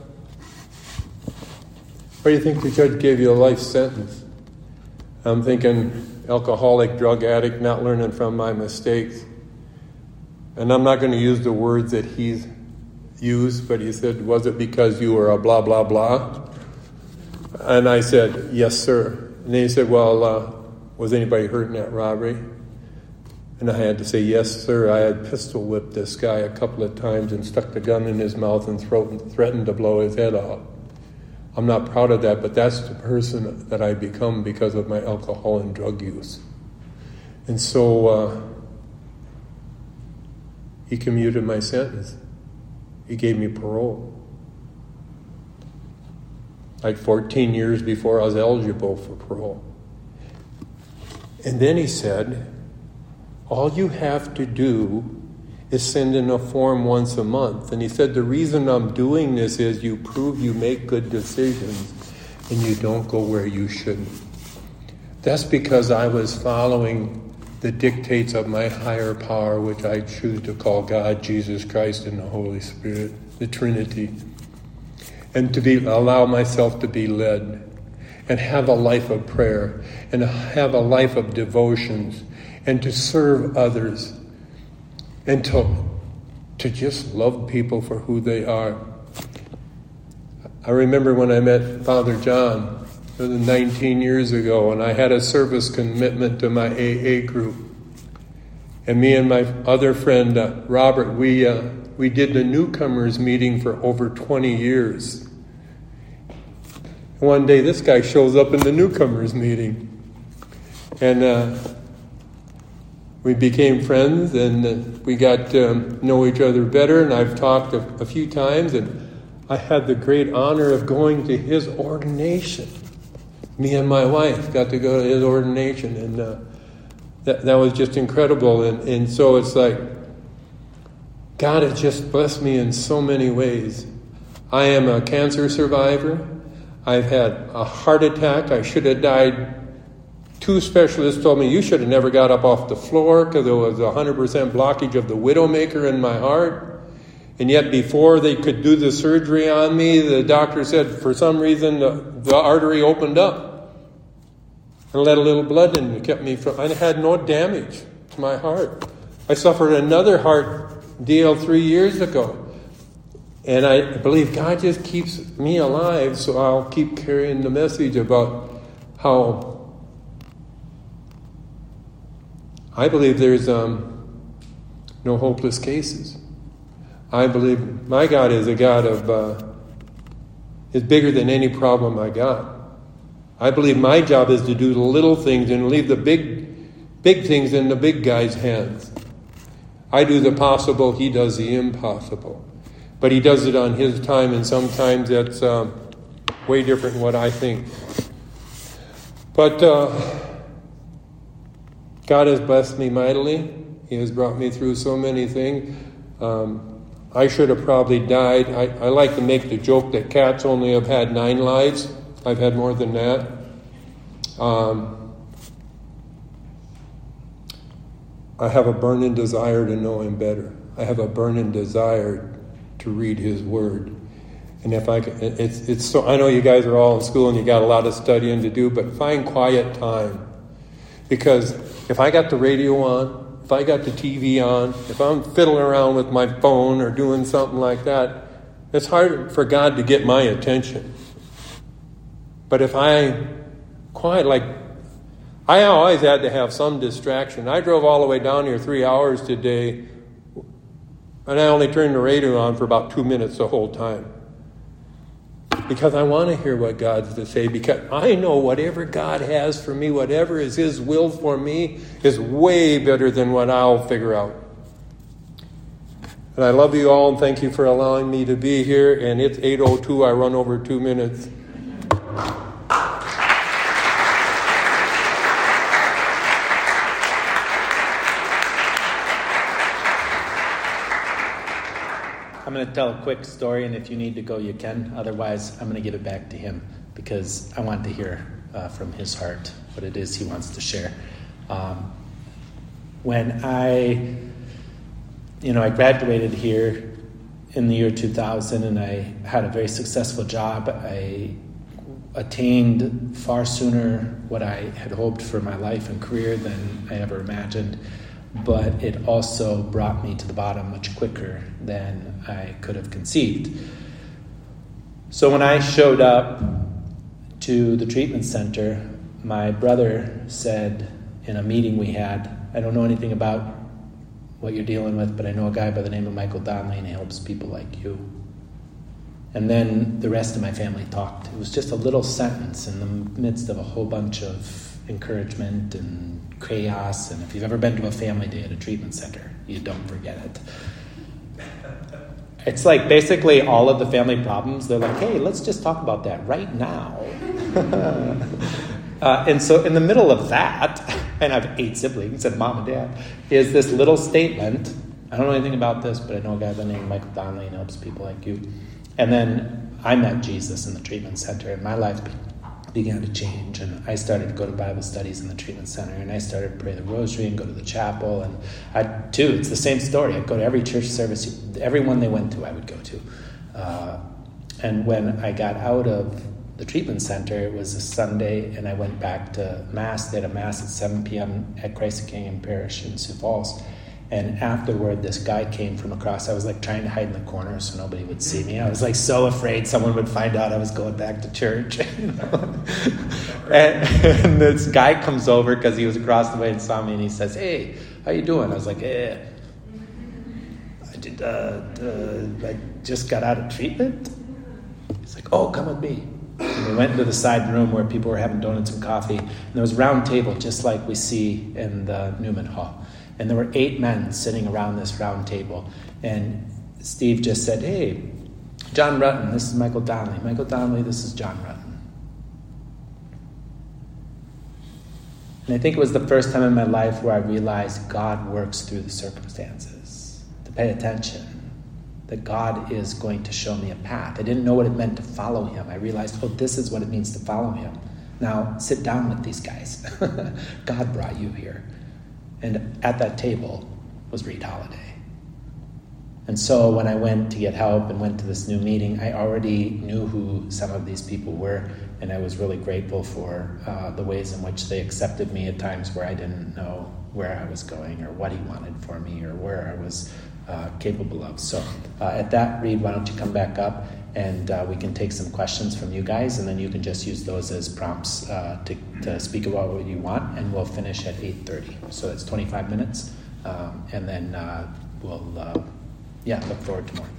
why do you think the judge gave you a life sentence? I'm thinking, alcoholic, drug addict, not learning from my mistakes. And I'm not going to use the words that he's used, but he said, was it because you were a blah, blah, blah? And I said, yes, sir. And then he said, well, was anybody hurt in that robbery? And I had to say, yes, sir. I had pistol whipped this guy a couple of times and stuck the gun in his mouth and throat and threatened to blow his head off. I'm not proud of that, but that's the person that I become because of my alcohol and drug use. And so he commuted my sentence. He gave me parole. Like 14 years before I was eligible for parole. And then he said, all you have to do is send in a form once a month. And he said, the reason I'm doing this is you prove you make good decisions and you don't go where you shouldn't. That's because I was following the dictates of my higher power, which I choose to call God, Jesus Christ, and the Holy Spirit, the Trinity. And allow myself to be led and have a life of prayer and have a life of devotions and to serve others and to just love people for who they are. I remember when I met Father John 19 years ago, and I had a service commitment to my AA group. And me and my other friend, Robert, we did the newcomers meeting for over 20 years. One day this guy shows up in the newcomers meeting. And we became friends, and we got to know each other better, and I've talked a few times, and I had the great honor of going to his ordination. Me and my wife got to go to his ordination, and that was just incredible. And so it's like, God has just blessed me in so many ways. I am a cancer survivor. I've had a heart attack. I should have died. 2 specialists told me, you should have never got up off the floor because there was 100% blockage of the widowmaker in my heart. And yet before they could do the surgery on me, the doctor said for some reason the artery opened up and let a little blood in and kept me from... I had no damage to my heart. I suffered another heart deal 3 years ago. And I believe God just keeps me alive, so I'll keep carrying the message about how I believe there's no hopeless cases. I believe my God is a God of, is bigger than any problem I got. I believe my job is to do the little things and leave the big things in the big guy's hands. I do the possible, he does the impossible. But he does it on his time, and sometimes that's way different than what I think. But God has blessed me mightily. He has brought me through so many things. I should have probably died. I like to make the joke that cats only have had 9 lives. I've had more than that. I have a burning desire to know him better. I have a burning desire to read his word. And if I can, it's so, I know you guys are all in school and you got a lot of studying to do, but find quiet time. Because if I got the radio on, if I got the TV on, if I'm fiddling around with my phone or doing something like that, it's hard for God to get my attention. But if I quiet, like, I always had to have some distraction. I drove all the way down here 3 hours today, and I only turned the radio on for about 2 minutes the whole time. Because I want to hear what God's to say, because I know whatever God has for me, whatever is his will for me, is way better than what I'll figure out. And I love you all, and thank you for allowing me to be here. And it's 8:02. I run over 2 minutes.
I'm going to tell a quick story, and if you need to go, you can. Otherwise, I'm going to give it back to him because I want to hear from his heart what it is he wants to share. When I graduated here in the year 2000, and I had a very successful job. I attained far sooner what I had hoped for my life and career than I ever imagined. But it also brought me to the bottom much quicker than I could have conceived. So when I showed up to the treatment center, my brother said in a meeting we had, I don't know anything about what you're dealing with, but I know a guy by the name of Michael Donnelly, and he helps people like you. And then the rest of my family talked. It was just a little sentence in the midst of a whole bunch of encouragement and chaos, and if you've ever been to a family day at a treatment center, you don't forget it. It's like basically all of the family problems, they're like, hey, let's just talk about that right now. And so in the middle of that, and I have 8 siblings and mom and dad, is this little statement. I don't know anything about this, but I know a guy by the name of Michael Donnelly and helps people like you. And then I met Jesus in the treatment center, and my life began to change, and I started to go to Bible studies in the treatment center, and I started to pray the rosary and go to the chapel, and it's the same story. I'd go to every church service, every one they went to, I would go to. And when I got out of the treatment center, it was a Sunday, and I went back to Mass. They had a Mass at 7 p.m. at Christ the King Parish in Sioux Falls. And afterward, this guy came from across. I was like trying to hide in the corner so nobody would see me. I was like so afraid someone would find out I was going back to church. And this guy comes over because he was across the way and saw me, and he says, "Hey, how you doing?" I was like, I just got out of treatment. He's like, "Oh, come with me." And we went into the side room where people were having donuts and coffee, and there was a round table just like we see in the Newman Hall. And there were 8 men sitting around this round table. And Steve just said, "Hey, John Rutten, this is Michael Donnelly. Michael Donnelly, this is John Rutten. And I think it was the first time in my life where I realized God works through the circumstances. To pay attention, that God is going to show me a path. I didn't know what it meant to follow him. I realized, this is what it means to follow him. Now, sit down with these guys. God brought you here. And at that table was Reed Holiday. And so when I went to get help and went to this new meeting, I already knew who some of these people were, and I was really grateful for the ways in which they accepted me at times where I didn't know where I was going or what he wanted for me or where I was capable of. So at that, Reed, why don't you come back up and we can take some questions from you guys, and then you can just use those as prompts to speak about what you want, and we'll finish at 8:30. So it's 25 minutes, and then we'll look forward to more.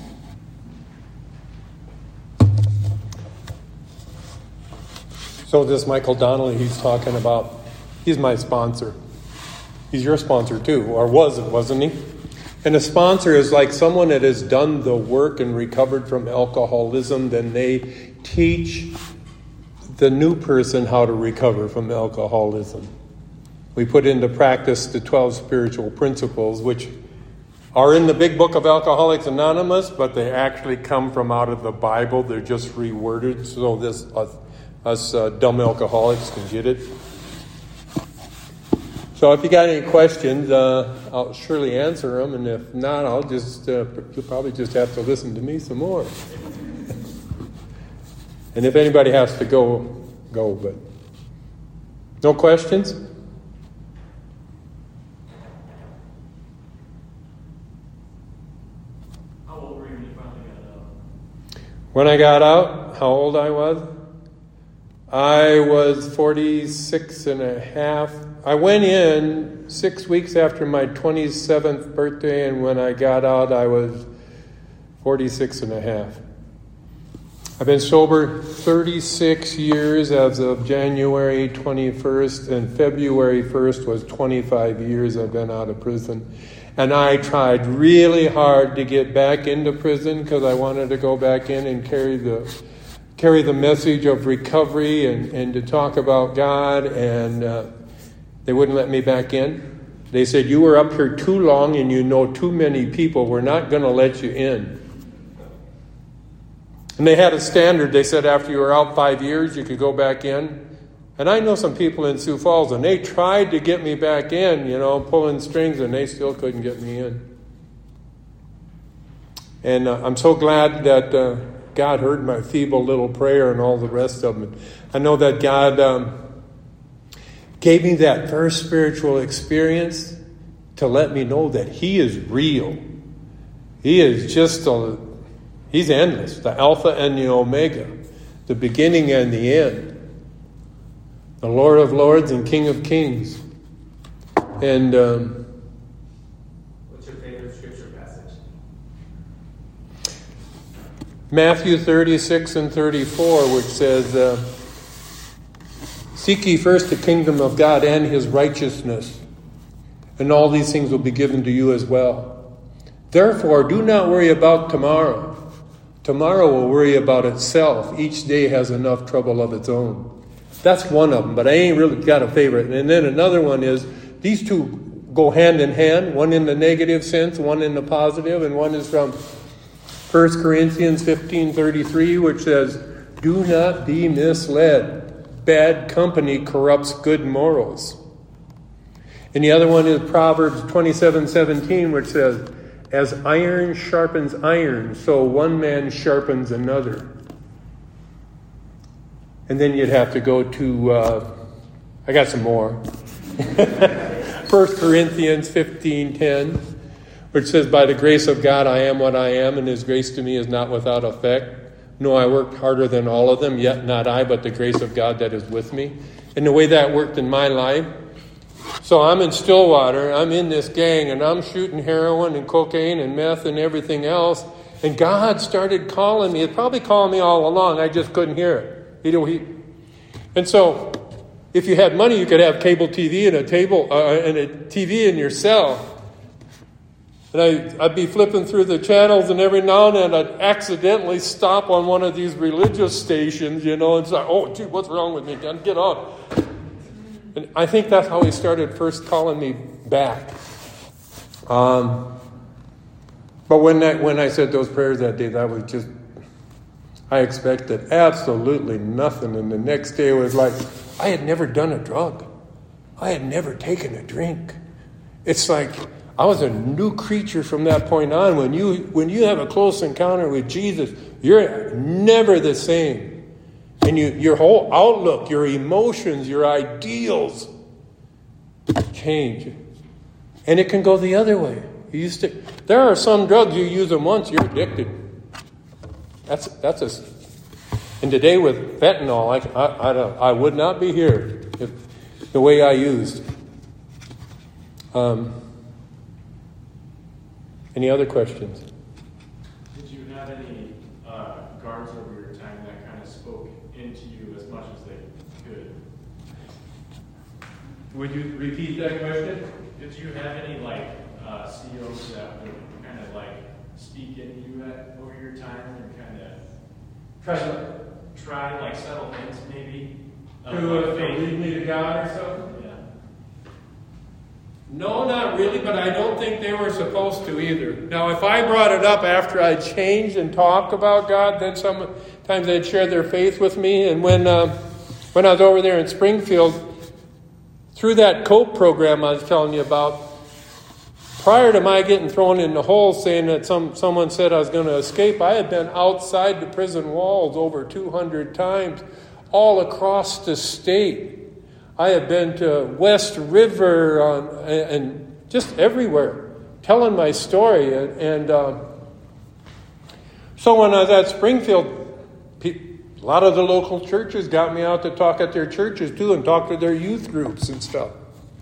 So this Michael Donnelly he's talking about, he's my sponsor. He's your sponsor too, or wasn't he? And a sponsor is like someone that has done the work and recovered from alcoholism. Then they teach the new person how to recover from alcoholism. We put into practice the 12 spiritual principles, which are in the big book of Alcoholics Anonymous, but they actually come from out of the Bible. They're just reworded so us dumb alcoholics can get it. So if you got any questions, I'll surely answer them, and if not, I'll just you'll probably just have to listen to me some more. And if anybody has to go. But no questions?
How old were you when you finally got out?
When I got out, how old I was? I was 46 and a half. I went in 6 weeks after my 27th birthday, and when I got out, I was 46 and a half. I've been sober 36 years as of January 21st, and February 1st was 25 years I've been out of prison. And I tried really hard to get back into prison because I wanted to go back in and carry the message of recovery and to talk about God, and they wouldn't let me back in. They said, you were up here too long and you know too many people. We're not going to let you in. And they had a standard. They said after you were out 5 years, you could go back in. And I know some people in Sioux Falls, and they tried to get me back in, pulling strings, and they still couldn't get me in. And I'm so glad that God heard my feeble little prayer and all the rest of them. I know that God gave me that first spiritual experience to let me know that He is real. He is He's endless, the Alpha and the Omega, the beginning and the end, the Lord of Lords and King of Kings. And
what's your favorite scripture passage?
Matthew 36 and 34, which says, seek ye first the kingdom of God and His righteousness, and all these things will be given to you as well. Therefore, do not worry about tomorrow. Tomorrow will worry about itself. Each day has enough trouble of its own. That's one of them, but I ain't really got a favorite. And then another one is, these two go hand in hand, one in the negative sense, one in the positive, and one is from 1 Corinthians 15:33, which says, do not be misled. Bad company corrupts good morals. And the other one is Proverbs 27:17, which says, as iron sharpens iron, so one man sharpens another. And then you'd have to go to, I got some more. 1 Corinthians 15:10, which says, by the grace of God I am what I am, and His grace to me is not without effect. No, I worked harder than all of them, yet not I, but the grace of God that is with me. And the way that worked in my life, so I'm in Stillwater, I'm in this gang, and I'm shooting heroin and cocaine and meth and everything else. And God started calling me. It's probably calling me all along. I just couldn't hear it. And so, if you had money, you could have cable TV and a TV in your cell. And I'd be flipping through the channels, and every now and then I'd accidentally stop on one of these religious stations, and say, oh, gee, what's wrong with me? Get off. And I think that's how he started first calling me back. But when I said those prayers that day, that was just, I expected absolutely nothing. And the next day it was like, I had never done a drug. I had never taken a drink. It's like I was a new creature from that point on. When you have a close encounter with Jesus, you're never the same. And your whole outlook, your emotions, your ideals change. And it can go the other way. There are some drugs, you use them once, you're addicted. And today with fentanyl, I would not be here if the way I used. Any other questions?
Did you have any guards over your time that kind of spoke into you as much as they could?
Would you repeat that question?
Did you have any CEOs that would kind of speak into you over your time and kind of try subtle hints maybe?
To lead me to God or something?
Yeah.
No, not really, but I don't think they were supposed to either. Now, if I brought it up after I changed and talked about God, then sometimes they'd share their faith with me. And when I was over there in Springfield, through that COPE program I was telling you about, prior to my getting thrown in the hole saying that someone said I was going to escape, I had been outside the prison walls over 200 times, all across the state. I had been to West River and just everywhere, telling my story. And so when I was at Springfield, a lot of the local churches got me out to talk at their churches too and talk to their youth groups and stuff.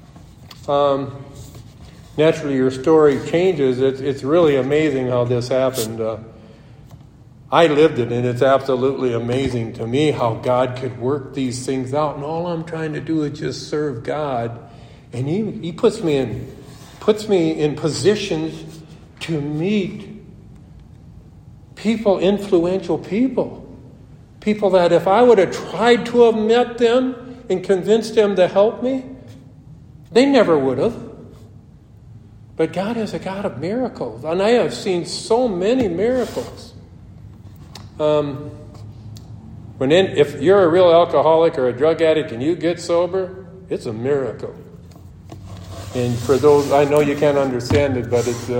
Naturally, your story changes. It's really amazing how this happened. I lived it, and it's absolutely amazing to me how God could work these things out. And all I'm trying to do is just serve God, and He puts me in positions to meet people, influential people that if I would have tried to have met them and convinced them to help me, they never would have. But God is a God of miracles, and I have seen so many miracles. If you're a real alcoholic or a drug addict and you get sober, it's a miracle. And for those, I know you can't understand it, but it's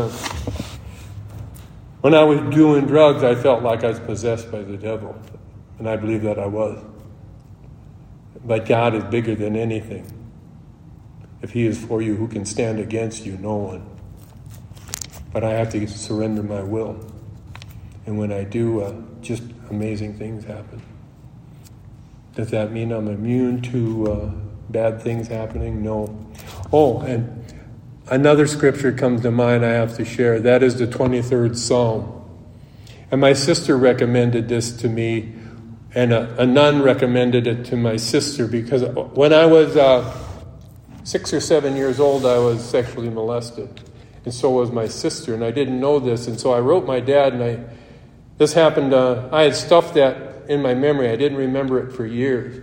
when I was doing drugs, I felt like I was possessed by the devil, and I believe that I was. But God is bigger than anything. If He is for you, who can stand against you? No one. But I have to surrender my will. And when I do, just amazing things happen. Does that mean I'm immune to bad things happening? No. Oh, and another scripture comes to mind I have to share. That is the 23rd Psalm. And my sister recommended this to me, and a nun recommended it to my sister, because when I was 6 or 7 years old, I was sexually molested. And so was my sister, and I didn't know this. And so I wrote my dad, and this happened, I had stuffed that in my memory. I didn't remember it for years.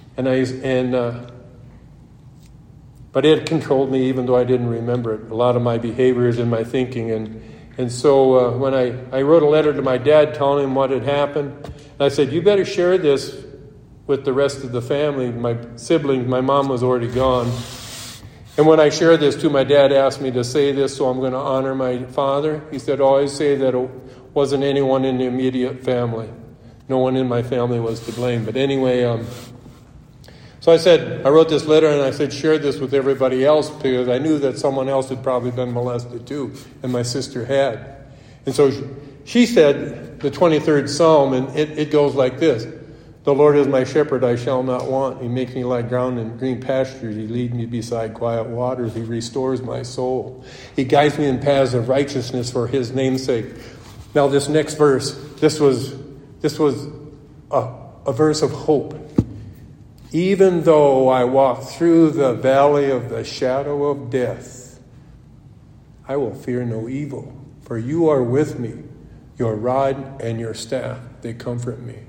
But it controlled me even though I didn't remember it. A lot of my behaviors and my thinking. And so when I wrote a letter to my dad telling him what had happened, and I said, you better share this with the rest of the family, my siblings. My mom was already gone. And when I shared this to my dad, asked me to say this, so I'm going to honor my father. He said, always say that it wasn't anyone in the immediate family. No one in my family was to blame. But anyway, so I wrote this letter, and I said, share this with everybody else, because I knew that someone else had probably been molested too, and my sister had. And so she said the 23rd Psalm, and it goes like this. The Lord is my shepherd, I shall not want. He makes me lie down in green pastures. He leads me beside quiet waters. He restores my soul. He guides me in paths of righteousness for His name's sake. Now this next verse, this was a verse of hope. Even though I walk through the valley of the shadow of death, I will fear no evil, for you are with me. Your rod and your staff, they comfort me.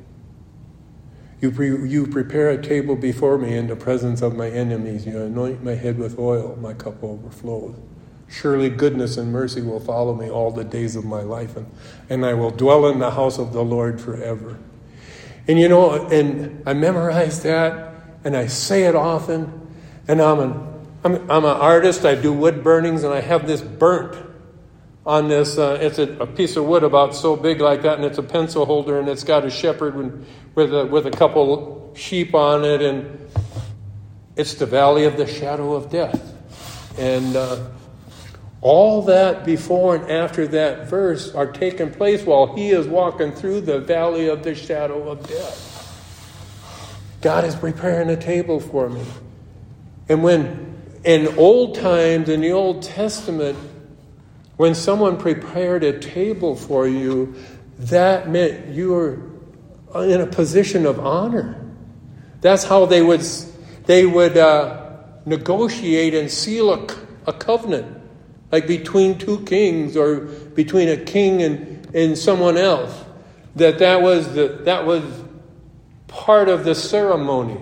You prepare a table before me in the presence of my enemies. You anoint my head with oil. My cup overflows. Surely goodness and mercy will follow me all the days of my life, and I will dwell in the house of the Lord forever. And and I memorize that, and I say it often. And I'm an artist. I do wood burnings, and I have this burnt on this. It's a piece of wood about so big like that, and it's a pencil holder, and it's got a shepherd with a couple sheep on it, and it's the valley of the shadow of death. And all that before and after that verse are taking place while he is walking through the valley of the shadow of death. God is preparing a table for me. And when in old times, in the Old Testament, when someone prepared a table for you, that meant you were in a position of honor. That's how they would negotiate and seal a covenant. Like between two kings or between a king and someone else. That was part of the ceremony.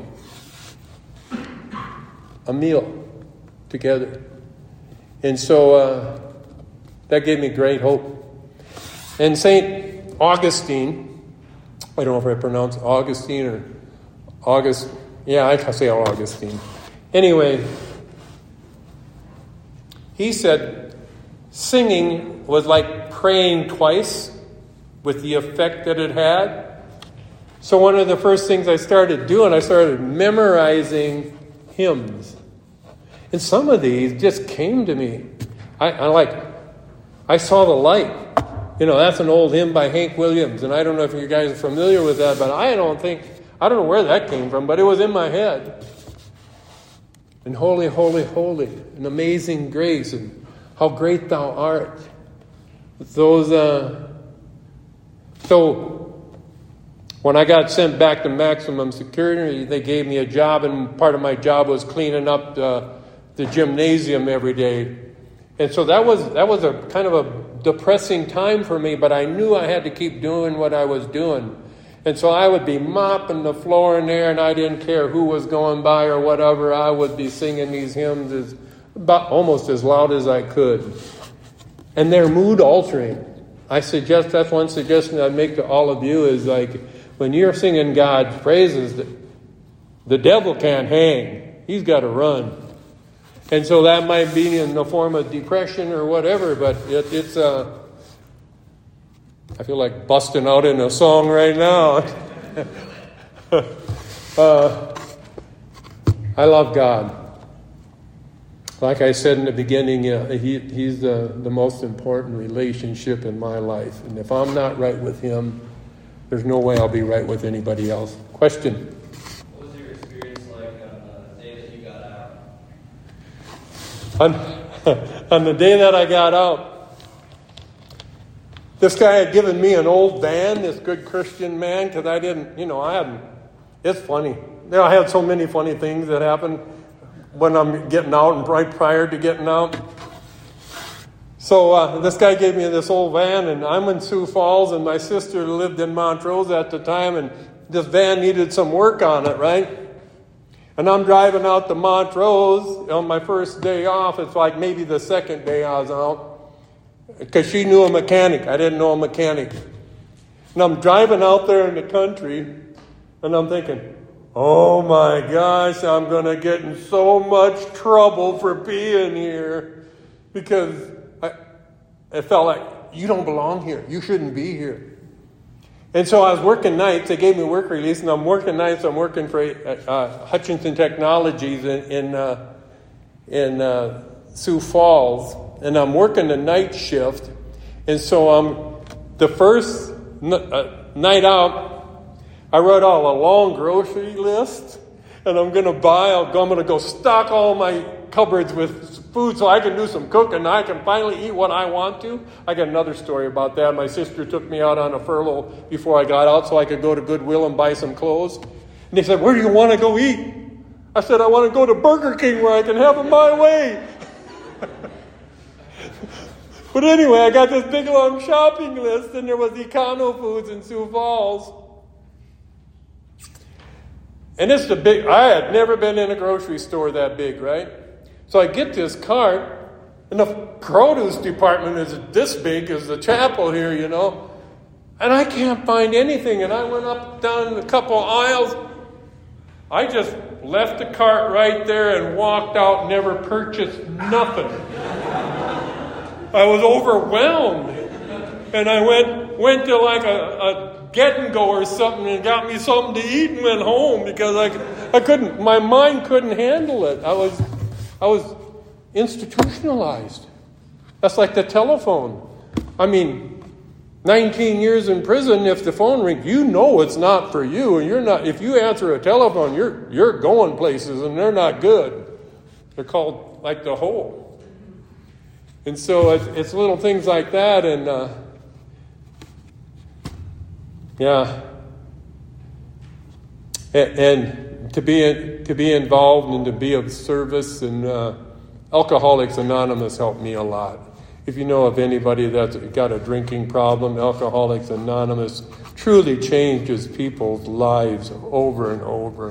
A meal together. And so that gave me great hope. And St. Augustine, I don't know if I pronounce Augustine or August. Yeah, I can say Augustine. Anyway, he said singing was like praying twice with the effect that it had. So one of the first things I started doing, I started memorizing hymns. And some of these just came to me. I saw the light. That's an old hymn by Hank Williams. And I don't know if you guys are familiar with that, but I don't know where that came from, but it was in my head. And holy, holy, holy, an amazing grace, and how great thou art. So when I got sent back to maximum security, they gave me a job, and part of my job was cleaning up the gymnasium every day. And so that was a kind of a depressing time for me, but I knew I had to keep doing what I was doing. And so I would be mopping the floor in there, and I didn't care who was going by or whatever. I would be singing these hymns almost as loud as I could. And they're mood altering. That's one suggestion I'd make to all of you is like, when you're singing God's praises, the devil can't hang. He's got to run. And so that might be in the form of depression or whatever, but it's I feel like busting out in a song right now. I love God. Like I said in the beginning, He's the most important relationship in my life. And if I'm not right with Him, there's no way I'll be right with anybody else. Question?
What was your experience like on the day that you got out?
On the day that I got out, this guy had given me an old van, this good Christian man, because I didn't, it's funny. I had so many funny things that happen when I'm getting out and right prior to getting out. So this guy gave me this old van, and I'm in Sioux Falls, and my sister lived in Montrose at the time, and this van needed some work on it, right? And I'm driving out to Montrose on my first day off. It's like maybe the second day I was out. Because she knew a mechanic. I didn't know a mechanic. And I'm driving out there in the country, and I'm thinking, oh my gosh, I'm going to get in so much trouble for being here. Because I felt like, you don't belong here. You shouldn't be here. And so I was working nights. They gave me work release, and I'm working nights. I'm working for Hutchinson Technologies in Sioux Falls. And I'm working the night shift. And so the first night out, I wrote out a long grocery list. And I'm going to go stock all my cupboards with food so I can do some cooking. And I can finally eat what I want to. I got another story about that. My sister took me out on a furlough before I got out so I could go to Goodwill and buy some clothes. And they said, where do you want to go eat? I said, I want to go to Burger King where I can have it my way. But anyway, I got this big long shopping list, and there was Econo Foods in Sioux Falls. And it's the big, I had never been in a grocery store that big, right? So I get this cart, and the produce department is this big as the chapel here, you know. And I can't find anything. And I went up, down a couple aisles. I just left the cart right there and walked out, never purchased nothing. I was overwhelmed. And I went to like a Get and Go or something and got me something to eat and went home because I couldn't, my mind couldn't handle it. I was institutionalized. That's like the telephone. I mean, 19 years in prison, if the phone rings, you know it's not for you. And you're not, if you answer a telephone, you're going places and they're not good. They're called like the hole. And so it's little things like that. And yeah. And to be involved and to be of service, and Alcoholics Anonymous helped me a lot. If you know of anybody that's got a drinking problem, Alcoholics Anonymous truly changes people's lives over and over.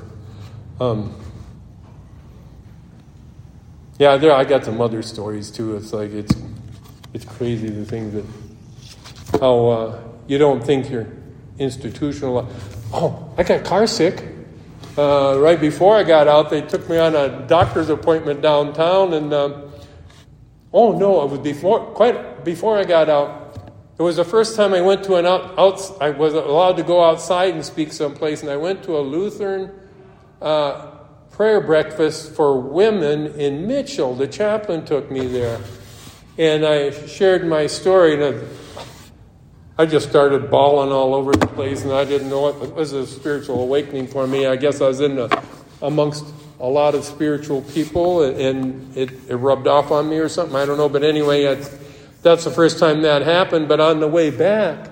Yeah, I got some other stories too. It's like it's crazy the things that how you don't think you're institutional. Oh, I got car sick. Right before I got out, they took me on a doctor's appointment downtown, and oh no, it was before I got out. It was the first time I went to I was allowed to go outside and speak someplace, and I went to a Lutheran prayer breakfast for women in Mitchell. The chaplain took me there, and I shared my story, and I just started bawling all over the place, and I didn't know what it was. A spiritual awakening for me. I guess I was amongst a lot of spiritual people, and it rubbed off on me or something. I don't know, but anyway, that's the first time that happened. But on the way back,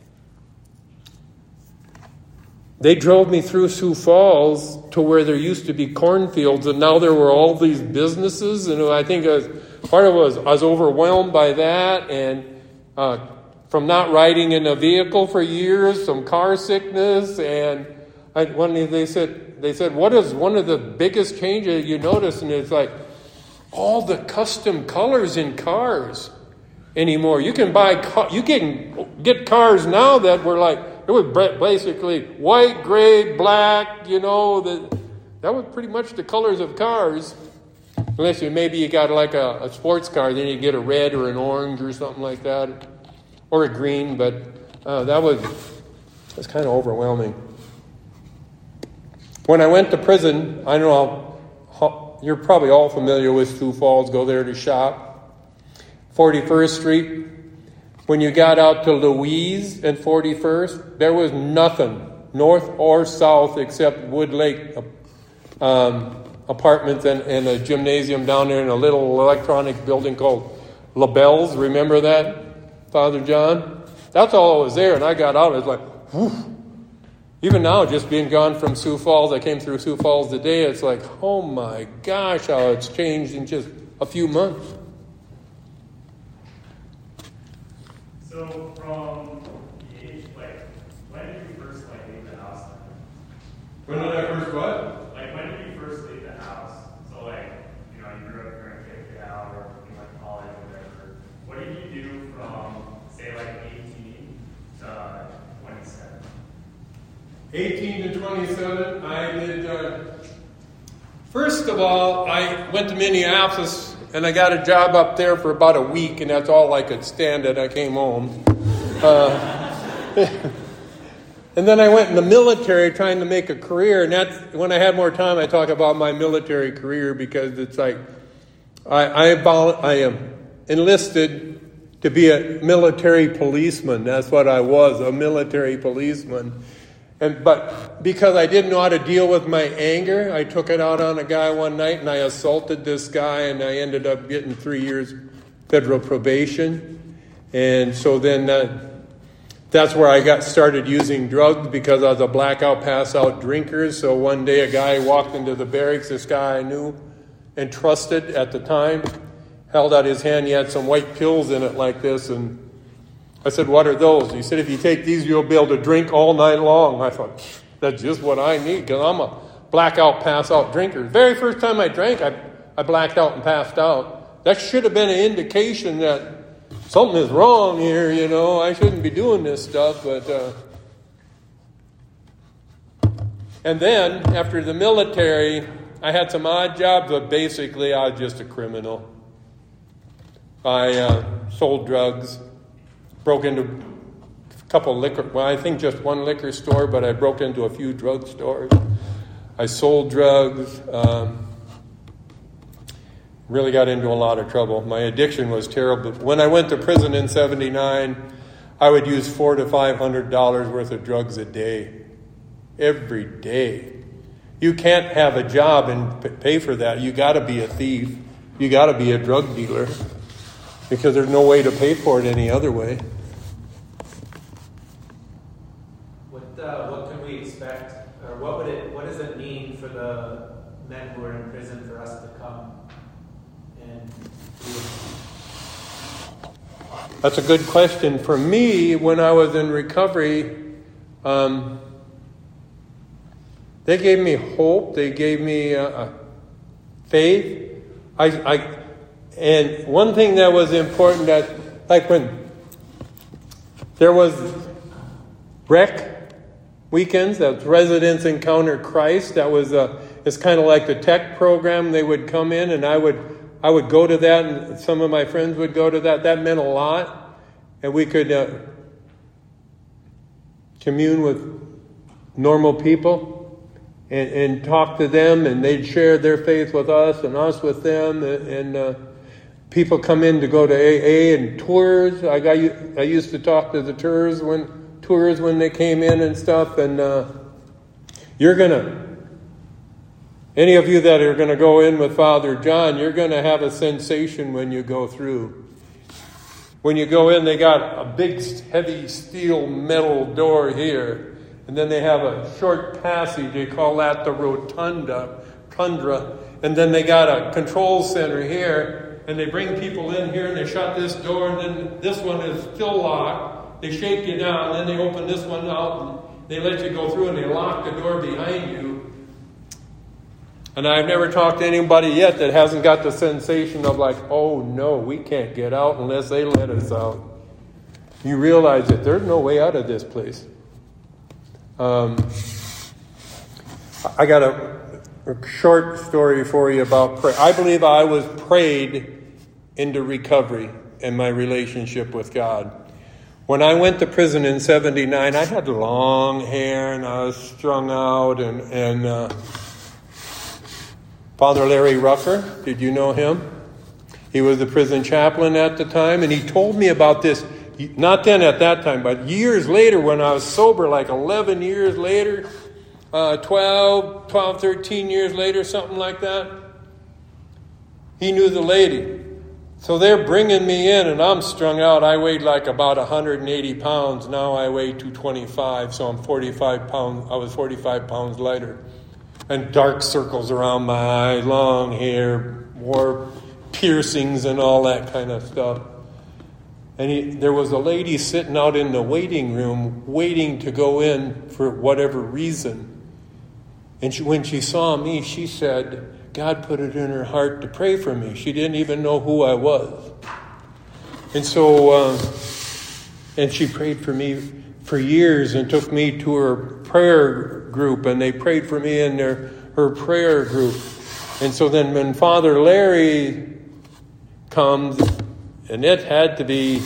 they drove me through Sioux Falls to where there used to be cornfields, and now there were all these businesses. And I think part of it was I was overwhelmed by that, and from not riding in a vehicle for years, some car sickness, and they said, what is one of the biggest changes you notice? And it's like all the custom colors in cars anymore. You can get cars now that were like, it was basically white, gray, black, you know, that was pretty much the colors of cars. Unless you got like a sports car, then you get a red or an orange or something like that. Or a green, but that was kind of overwhelming. When I went to prison, I know you're probably all familiar with Sioux Falls, go there to shop. 41st Street, when you got out to Louise and 41st, there was nothing, north or south, except Wood Lake apartments and a gymnasium down there in a little electronic building called LaBelle's. Remember that? Father John? That's all that was there, and I got out, and it was like, whew. Even now, just being gone from Sioux Falls, I came through Sioux Falls today, it's like, oh my gosh, how it's changed in just a few months.
So from the age, when did you first leave the house?
When did I first what?
When did you first leave the house? So you grew up here and kicked it out, or you went to college or whatever. What did you do from, say, 18 to 27?
18 to 27, I did, first of all, I went to Minneapolis, and I got a job up there for about a week, and that's all I could stand it. I came home. And then I went in the military trying to make a career, and that's, when I had more time, I talk about my military career, because it's like, I am enlisted to be a military policeman. That's what I was, a military policeman. But because I didn't know how to deal with my anger, I took it out on a guy one night, and I assaulted this guy, and I ended up getting 3 years federal probation. And so then that's where I started using drugs, because I was a blackout, pass-out drinker. So one day a guy walked into the barracks, this guy I knew and trusted at the time, held out his hand. He had some white pills in it like this, and I said, "What are those?" He said, "If you take these, you'll be able to drink all night long." I thought, that's just what I need, because I'm a blackout, pass-out drinker. The very first time I drank, I blacked out and passed out. That should have been an indication that something is wrong here, I shouldn't be doing this stuff, but... And then, after the military, I had some odd jobs, but basically I was just a criminal. I sold drugs, broke into a couple I think just one liquor store, but I broke into a few drug stores. I sold drugs, really got into a lot of trouble. My addiction was terrible. When I went to prison in 1979, I would use $400 to $500 worth of drugs a day. Every day. You can't have a job and pay for that. You got to be a thief. You got to be a drug dealer, because there's no way to pay for it any other way.
What can we expect, or what does it mean for the men who are in prison for us to come and do it?
That's a good question. For me, when I was in recovery, they gave me hope. They gave me faith. And one thing that was important, that like when there was rec weekends, that Residents Encounter Christ, that was it's kind of like the tech program. They would come in, and I would go to that, and some of my friends would go to that. That meant a lot, and we could commune with normal people. And talk to them, and they'd share their faith with us and us with them. And people come in to go to AA and tours. I used to talk to the tours when they came in and stuff. And any of you that are going to go in with Father John, you're going to have a sensation when you go through. When you go in, they got a big, heavy steel metal door here. And then they have a short passage. They call that the rotunda, tundra. And then they got a control center here. And they bring people in here, and they shut this door. And then this one is still locked. They shake you down. And then they open this one out. And they let you go through, and they lock the door behind you. And I've never talked to anybody yet that hasn't got the sensation of like, oh no, we can't get out unless they let us out. You realize that there's no way out of this place. I got a short story for you about prayer. I believe I was prayed into recovery in my relationship with God. When I went to prison in 1979, I had long hair and I was strung out. And Father Larry Rucker, did you know him? He was the prison chaplain at the time, and he told me about this. Not then at that time, but years later when I was sober, like 11 years later, 12, 13 years later, something like that. He knew the lady. So they're bringing me in, and I'm strung out. I weighed like about 180 pounds. Now I weigh 225, so I'm 45 pounds. I was 45 pounds lighter. And dark circles around my eyes, long hair, wore piercings and all that kind of stuff. And there was a lady sitting out in the waiting room waiting to go in for whatever reason. And when she saw me, she said, God put it in her heart to pray for me. She didn't even know who I was. And so, and she prayed for me for years and took me to her prayer group. And they prayed for me in her prayer group. And so then when Father Larry comes, and it had to be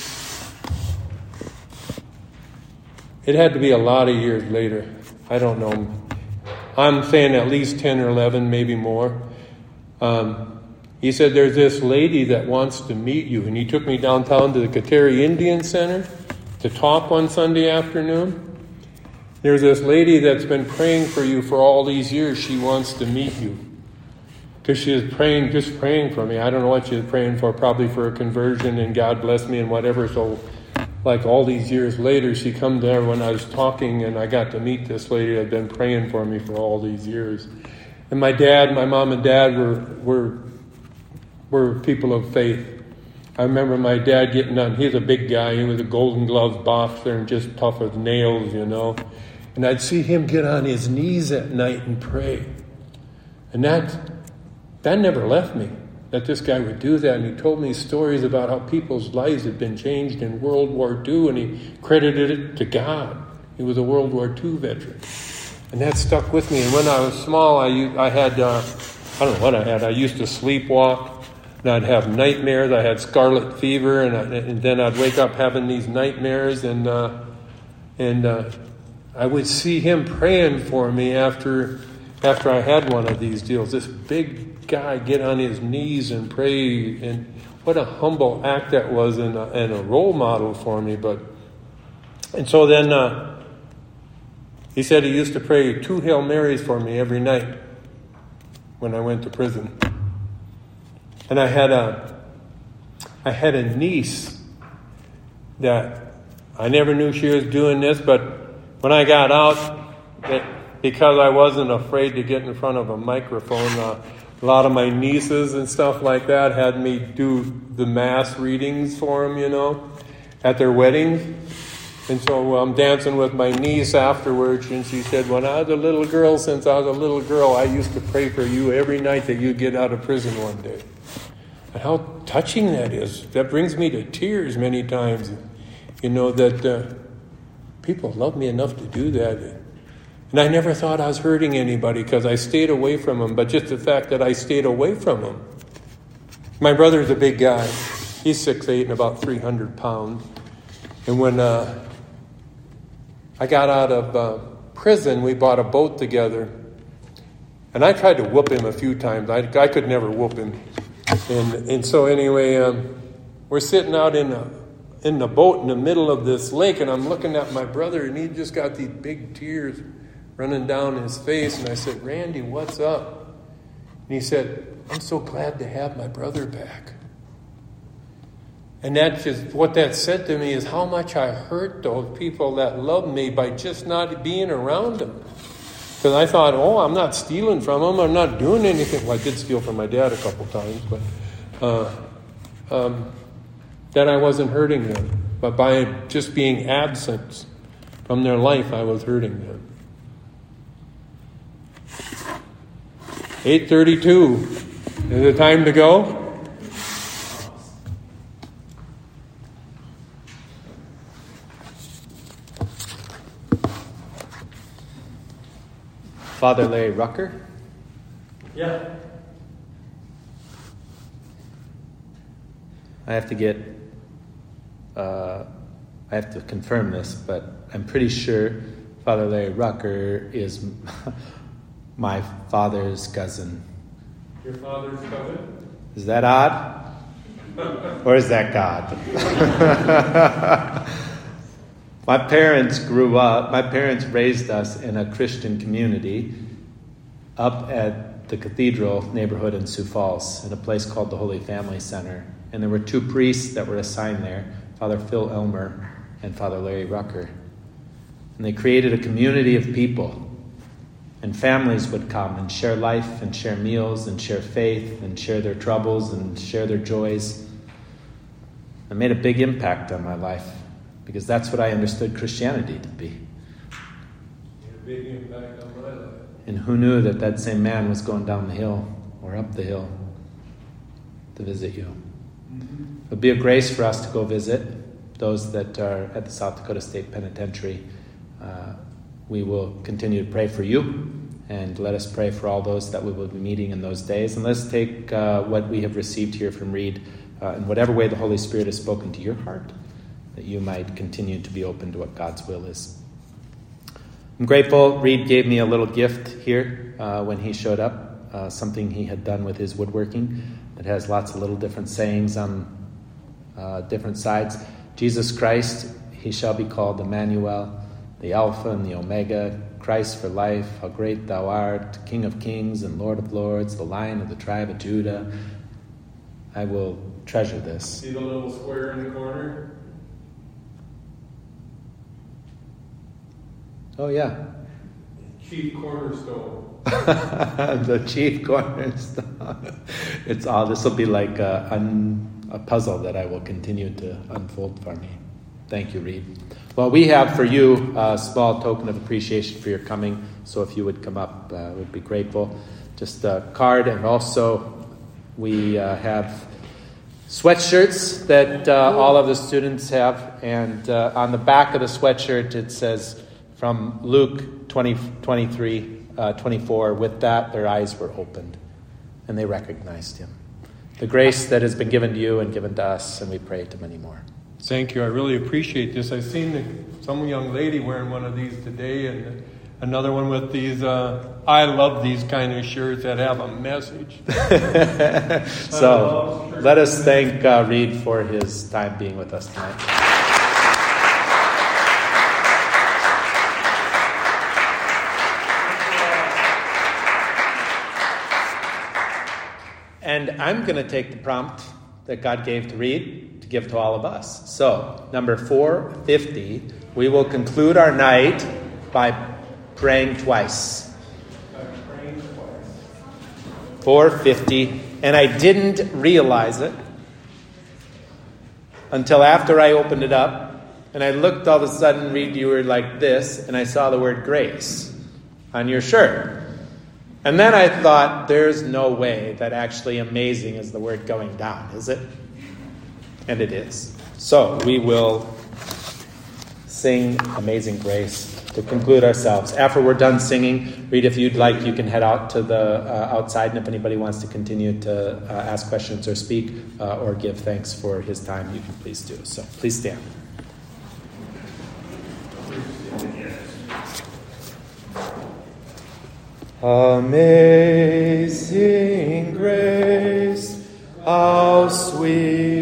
a lot of years later. I don't know. I'm saying at least 10 or 11, maybe more. He said, there's this lady that wants to meet you. And he took me downtown to the Kateri Indian Center to talk one Sunday afternoon. There's this lady that's been praying for you for all these years. She wants to meet you. Because she was just praying for me. I don't know what she was praying for, probably for a conversion and God bless me and whatever. So like all these years later, she come there when I was talking, and I got to meet this lady that had been praying for me for all these years. And my mom and dad were were people of faith. I remember my dad getting on. He's a big guy. He was a Golden Gloves boxer and just tough as nails, you know. And I'd see him get on his knees at night and pray. And that never left me, that this guy would do that. And he told me stories about how people's lives had been changed in World War II, and he credited it to God. He was a World War II veteran. And that stuck with me. And when I was small, I had, I don't know what I had. I used to sleepwalk, and I'd have nightmares. I had scarlet fever, and then I'd wake up having these nightmares, and I would see him praying for me after I had one of these deals. This big guy get on his knees and pray, and what a humble act that was, and a role model for me. And so then he said he used to pray 2 Hail Marys for me every night when I went to prison. And I had a niece that I never knew she was doing this, but when I got out, because I wasn't afraid to get in front of a microphone, a lot of my nieces and stuff like that had me do the mass readings for them, you know, at their weddings. And so I'm dancing with my niece afterwards, and she said, since I was a little girl, I used to pray for you every night that you get out of prison one day. And how touching that is. That brings me to tears many times, you know, that people love me enough to do that. And I never thought I was hurting anybody because I stayed away from them. But just the fact that I stayed away from them. My brother's a big guy. He's 6'8" and about 300 pounds. And when I got out of prison, we bought a boat together. And I tried to whoop him a few times. I could never whoop him. And so anyway, we're sitting out in the boat in the middle of this lake, and I'm looking at my brother, and he just got these big tears running down his face. And I said, "Randy, what's up?" And he said, "I'm so glad to have my brother back." And that's just what that said to me, is how much I hurt those people that love me by just not being around them. Because I thought, I'm not stealing from them. I'm not doing anything. Well, I did steal from my dad a couple times, but that I wasn't hurting them. But by just being absent from their life, I was hurting them. 8:32. Is it time to go?
Father Larry Rucker.
Yeah.
I have to confirm this, but I'm pretty sure Father Larry Rucker is my father's cousin.
Your father's cousin?
Is that odd? Or is that God? My parents raised us in a Christian community up at the Cathedral neighborhood in Sioux Falls, in a place called the Holy Family Center. And there were 2 priests that were assigned there, Father Phil Elmer and Father Larry Rucker. And they created a community of people. And families would come and share life and share meals and share faith and share their troubles and share their joys. It made a big impact on my life, because that's what I understood Christianity to be.
A big impact on my life.
And who knew that same man was going down the hill or up the hill to visit you? Mm-hmm. It would be a grace for us to go visit those that are at the South Dakota State Penitentiary. We will continue to pray for you, and let us pray for all those that we will be meeting in those days. And let's take what we have received here from Reed in whatever way the Holy Spirit has spoken to your heart, that you might continue to be open to what God's will is. I'm grateful. Reed gave me a little gift here when he showed up, something he had done with his woodworking that has lots of little different sayings on different sides. Jesus Christ, he shall be called Emmanuel, the Alpha and the Omega, Christ for life, how great thou art, King of kings and Lord of lords, the Lion of the tribe of Judah. I will treasure this.
See the little square in the corner?
Oh, yeah.
Chief cornerstone.
the chief cornerstone. It's all. This will be like a puzzle that I will continue to unfold for me. Thank you, Reed. Well, we have for you a small token of appreciation for your coming. So if you would come up, we'd be grateful. Just a card, and also we have sweatshirts that all of the students have. And on the back of the sweatshirt, it says from Luke 24, with that, their eyes were opened, and they recognized him. The grace that has been given to you and given to us, and we pray to many more.
Thank you. I really appreciate this. I've seen some young lady wearing one of these today, and another one with these. I love these kind of shirts that have a message.
So let us thank Reed for his time being with us tonight. And I'm going to take the prompt that God gave to Reed to give to all of us. So, number 450, we will conclude our night by praying twice. 450, and I didn't realize it until after I opened it up, and I looked all of a sudden, Reed, you were like this, and I saw the word grace on your shirt. And then I thought, there's no way that actually amazing is the word going down, is it? And it is. So we will sing Amazing Grace to conclude ourselves. After we're done singing, Reed, if you'd like, you can head out to the outside, and if anybody wants to continue to ask questions or speak or give thanks for his time, you can please do. So please stand. Amazing grace, how sweet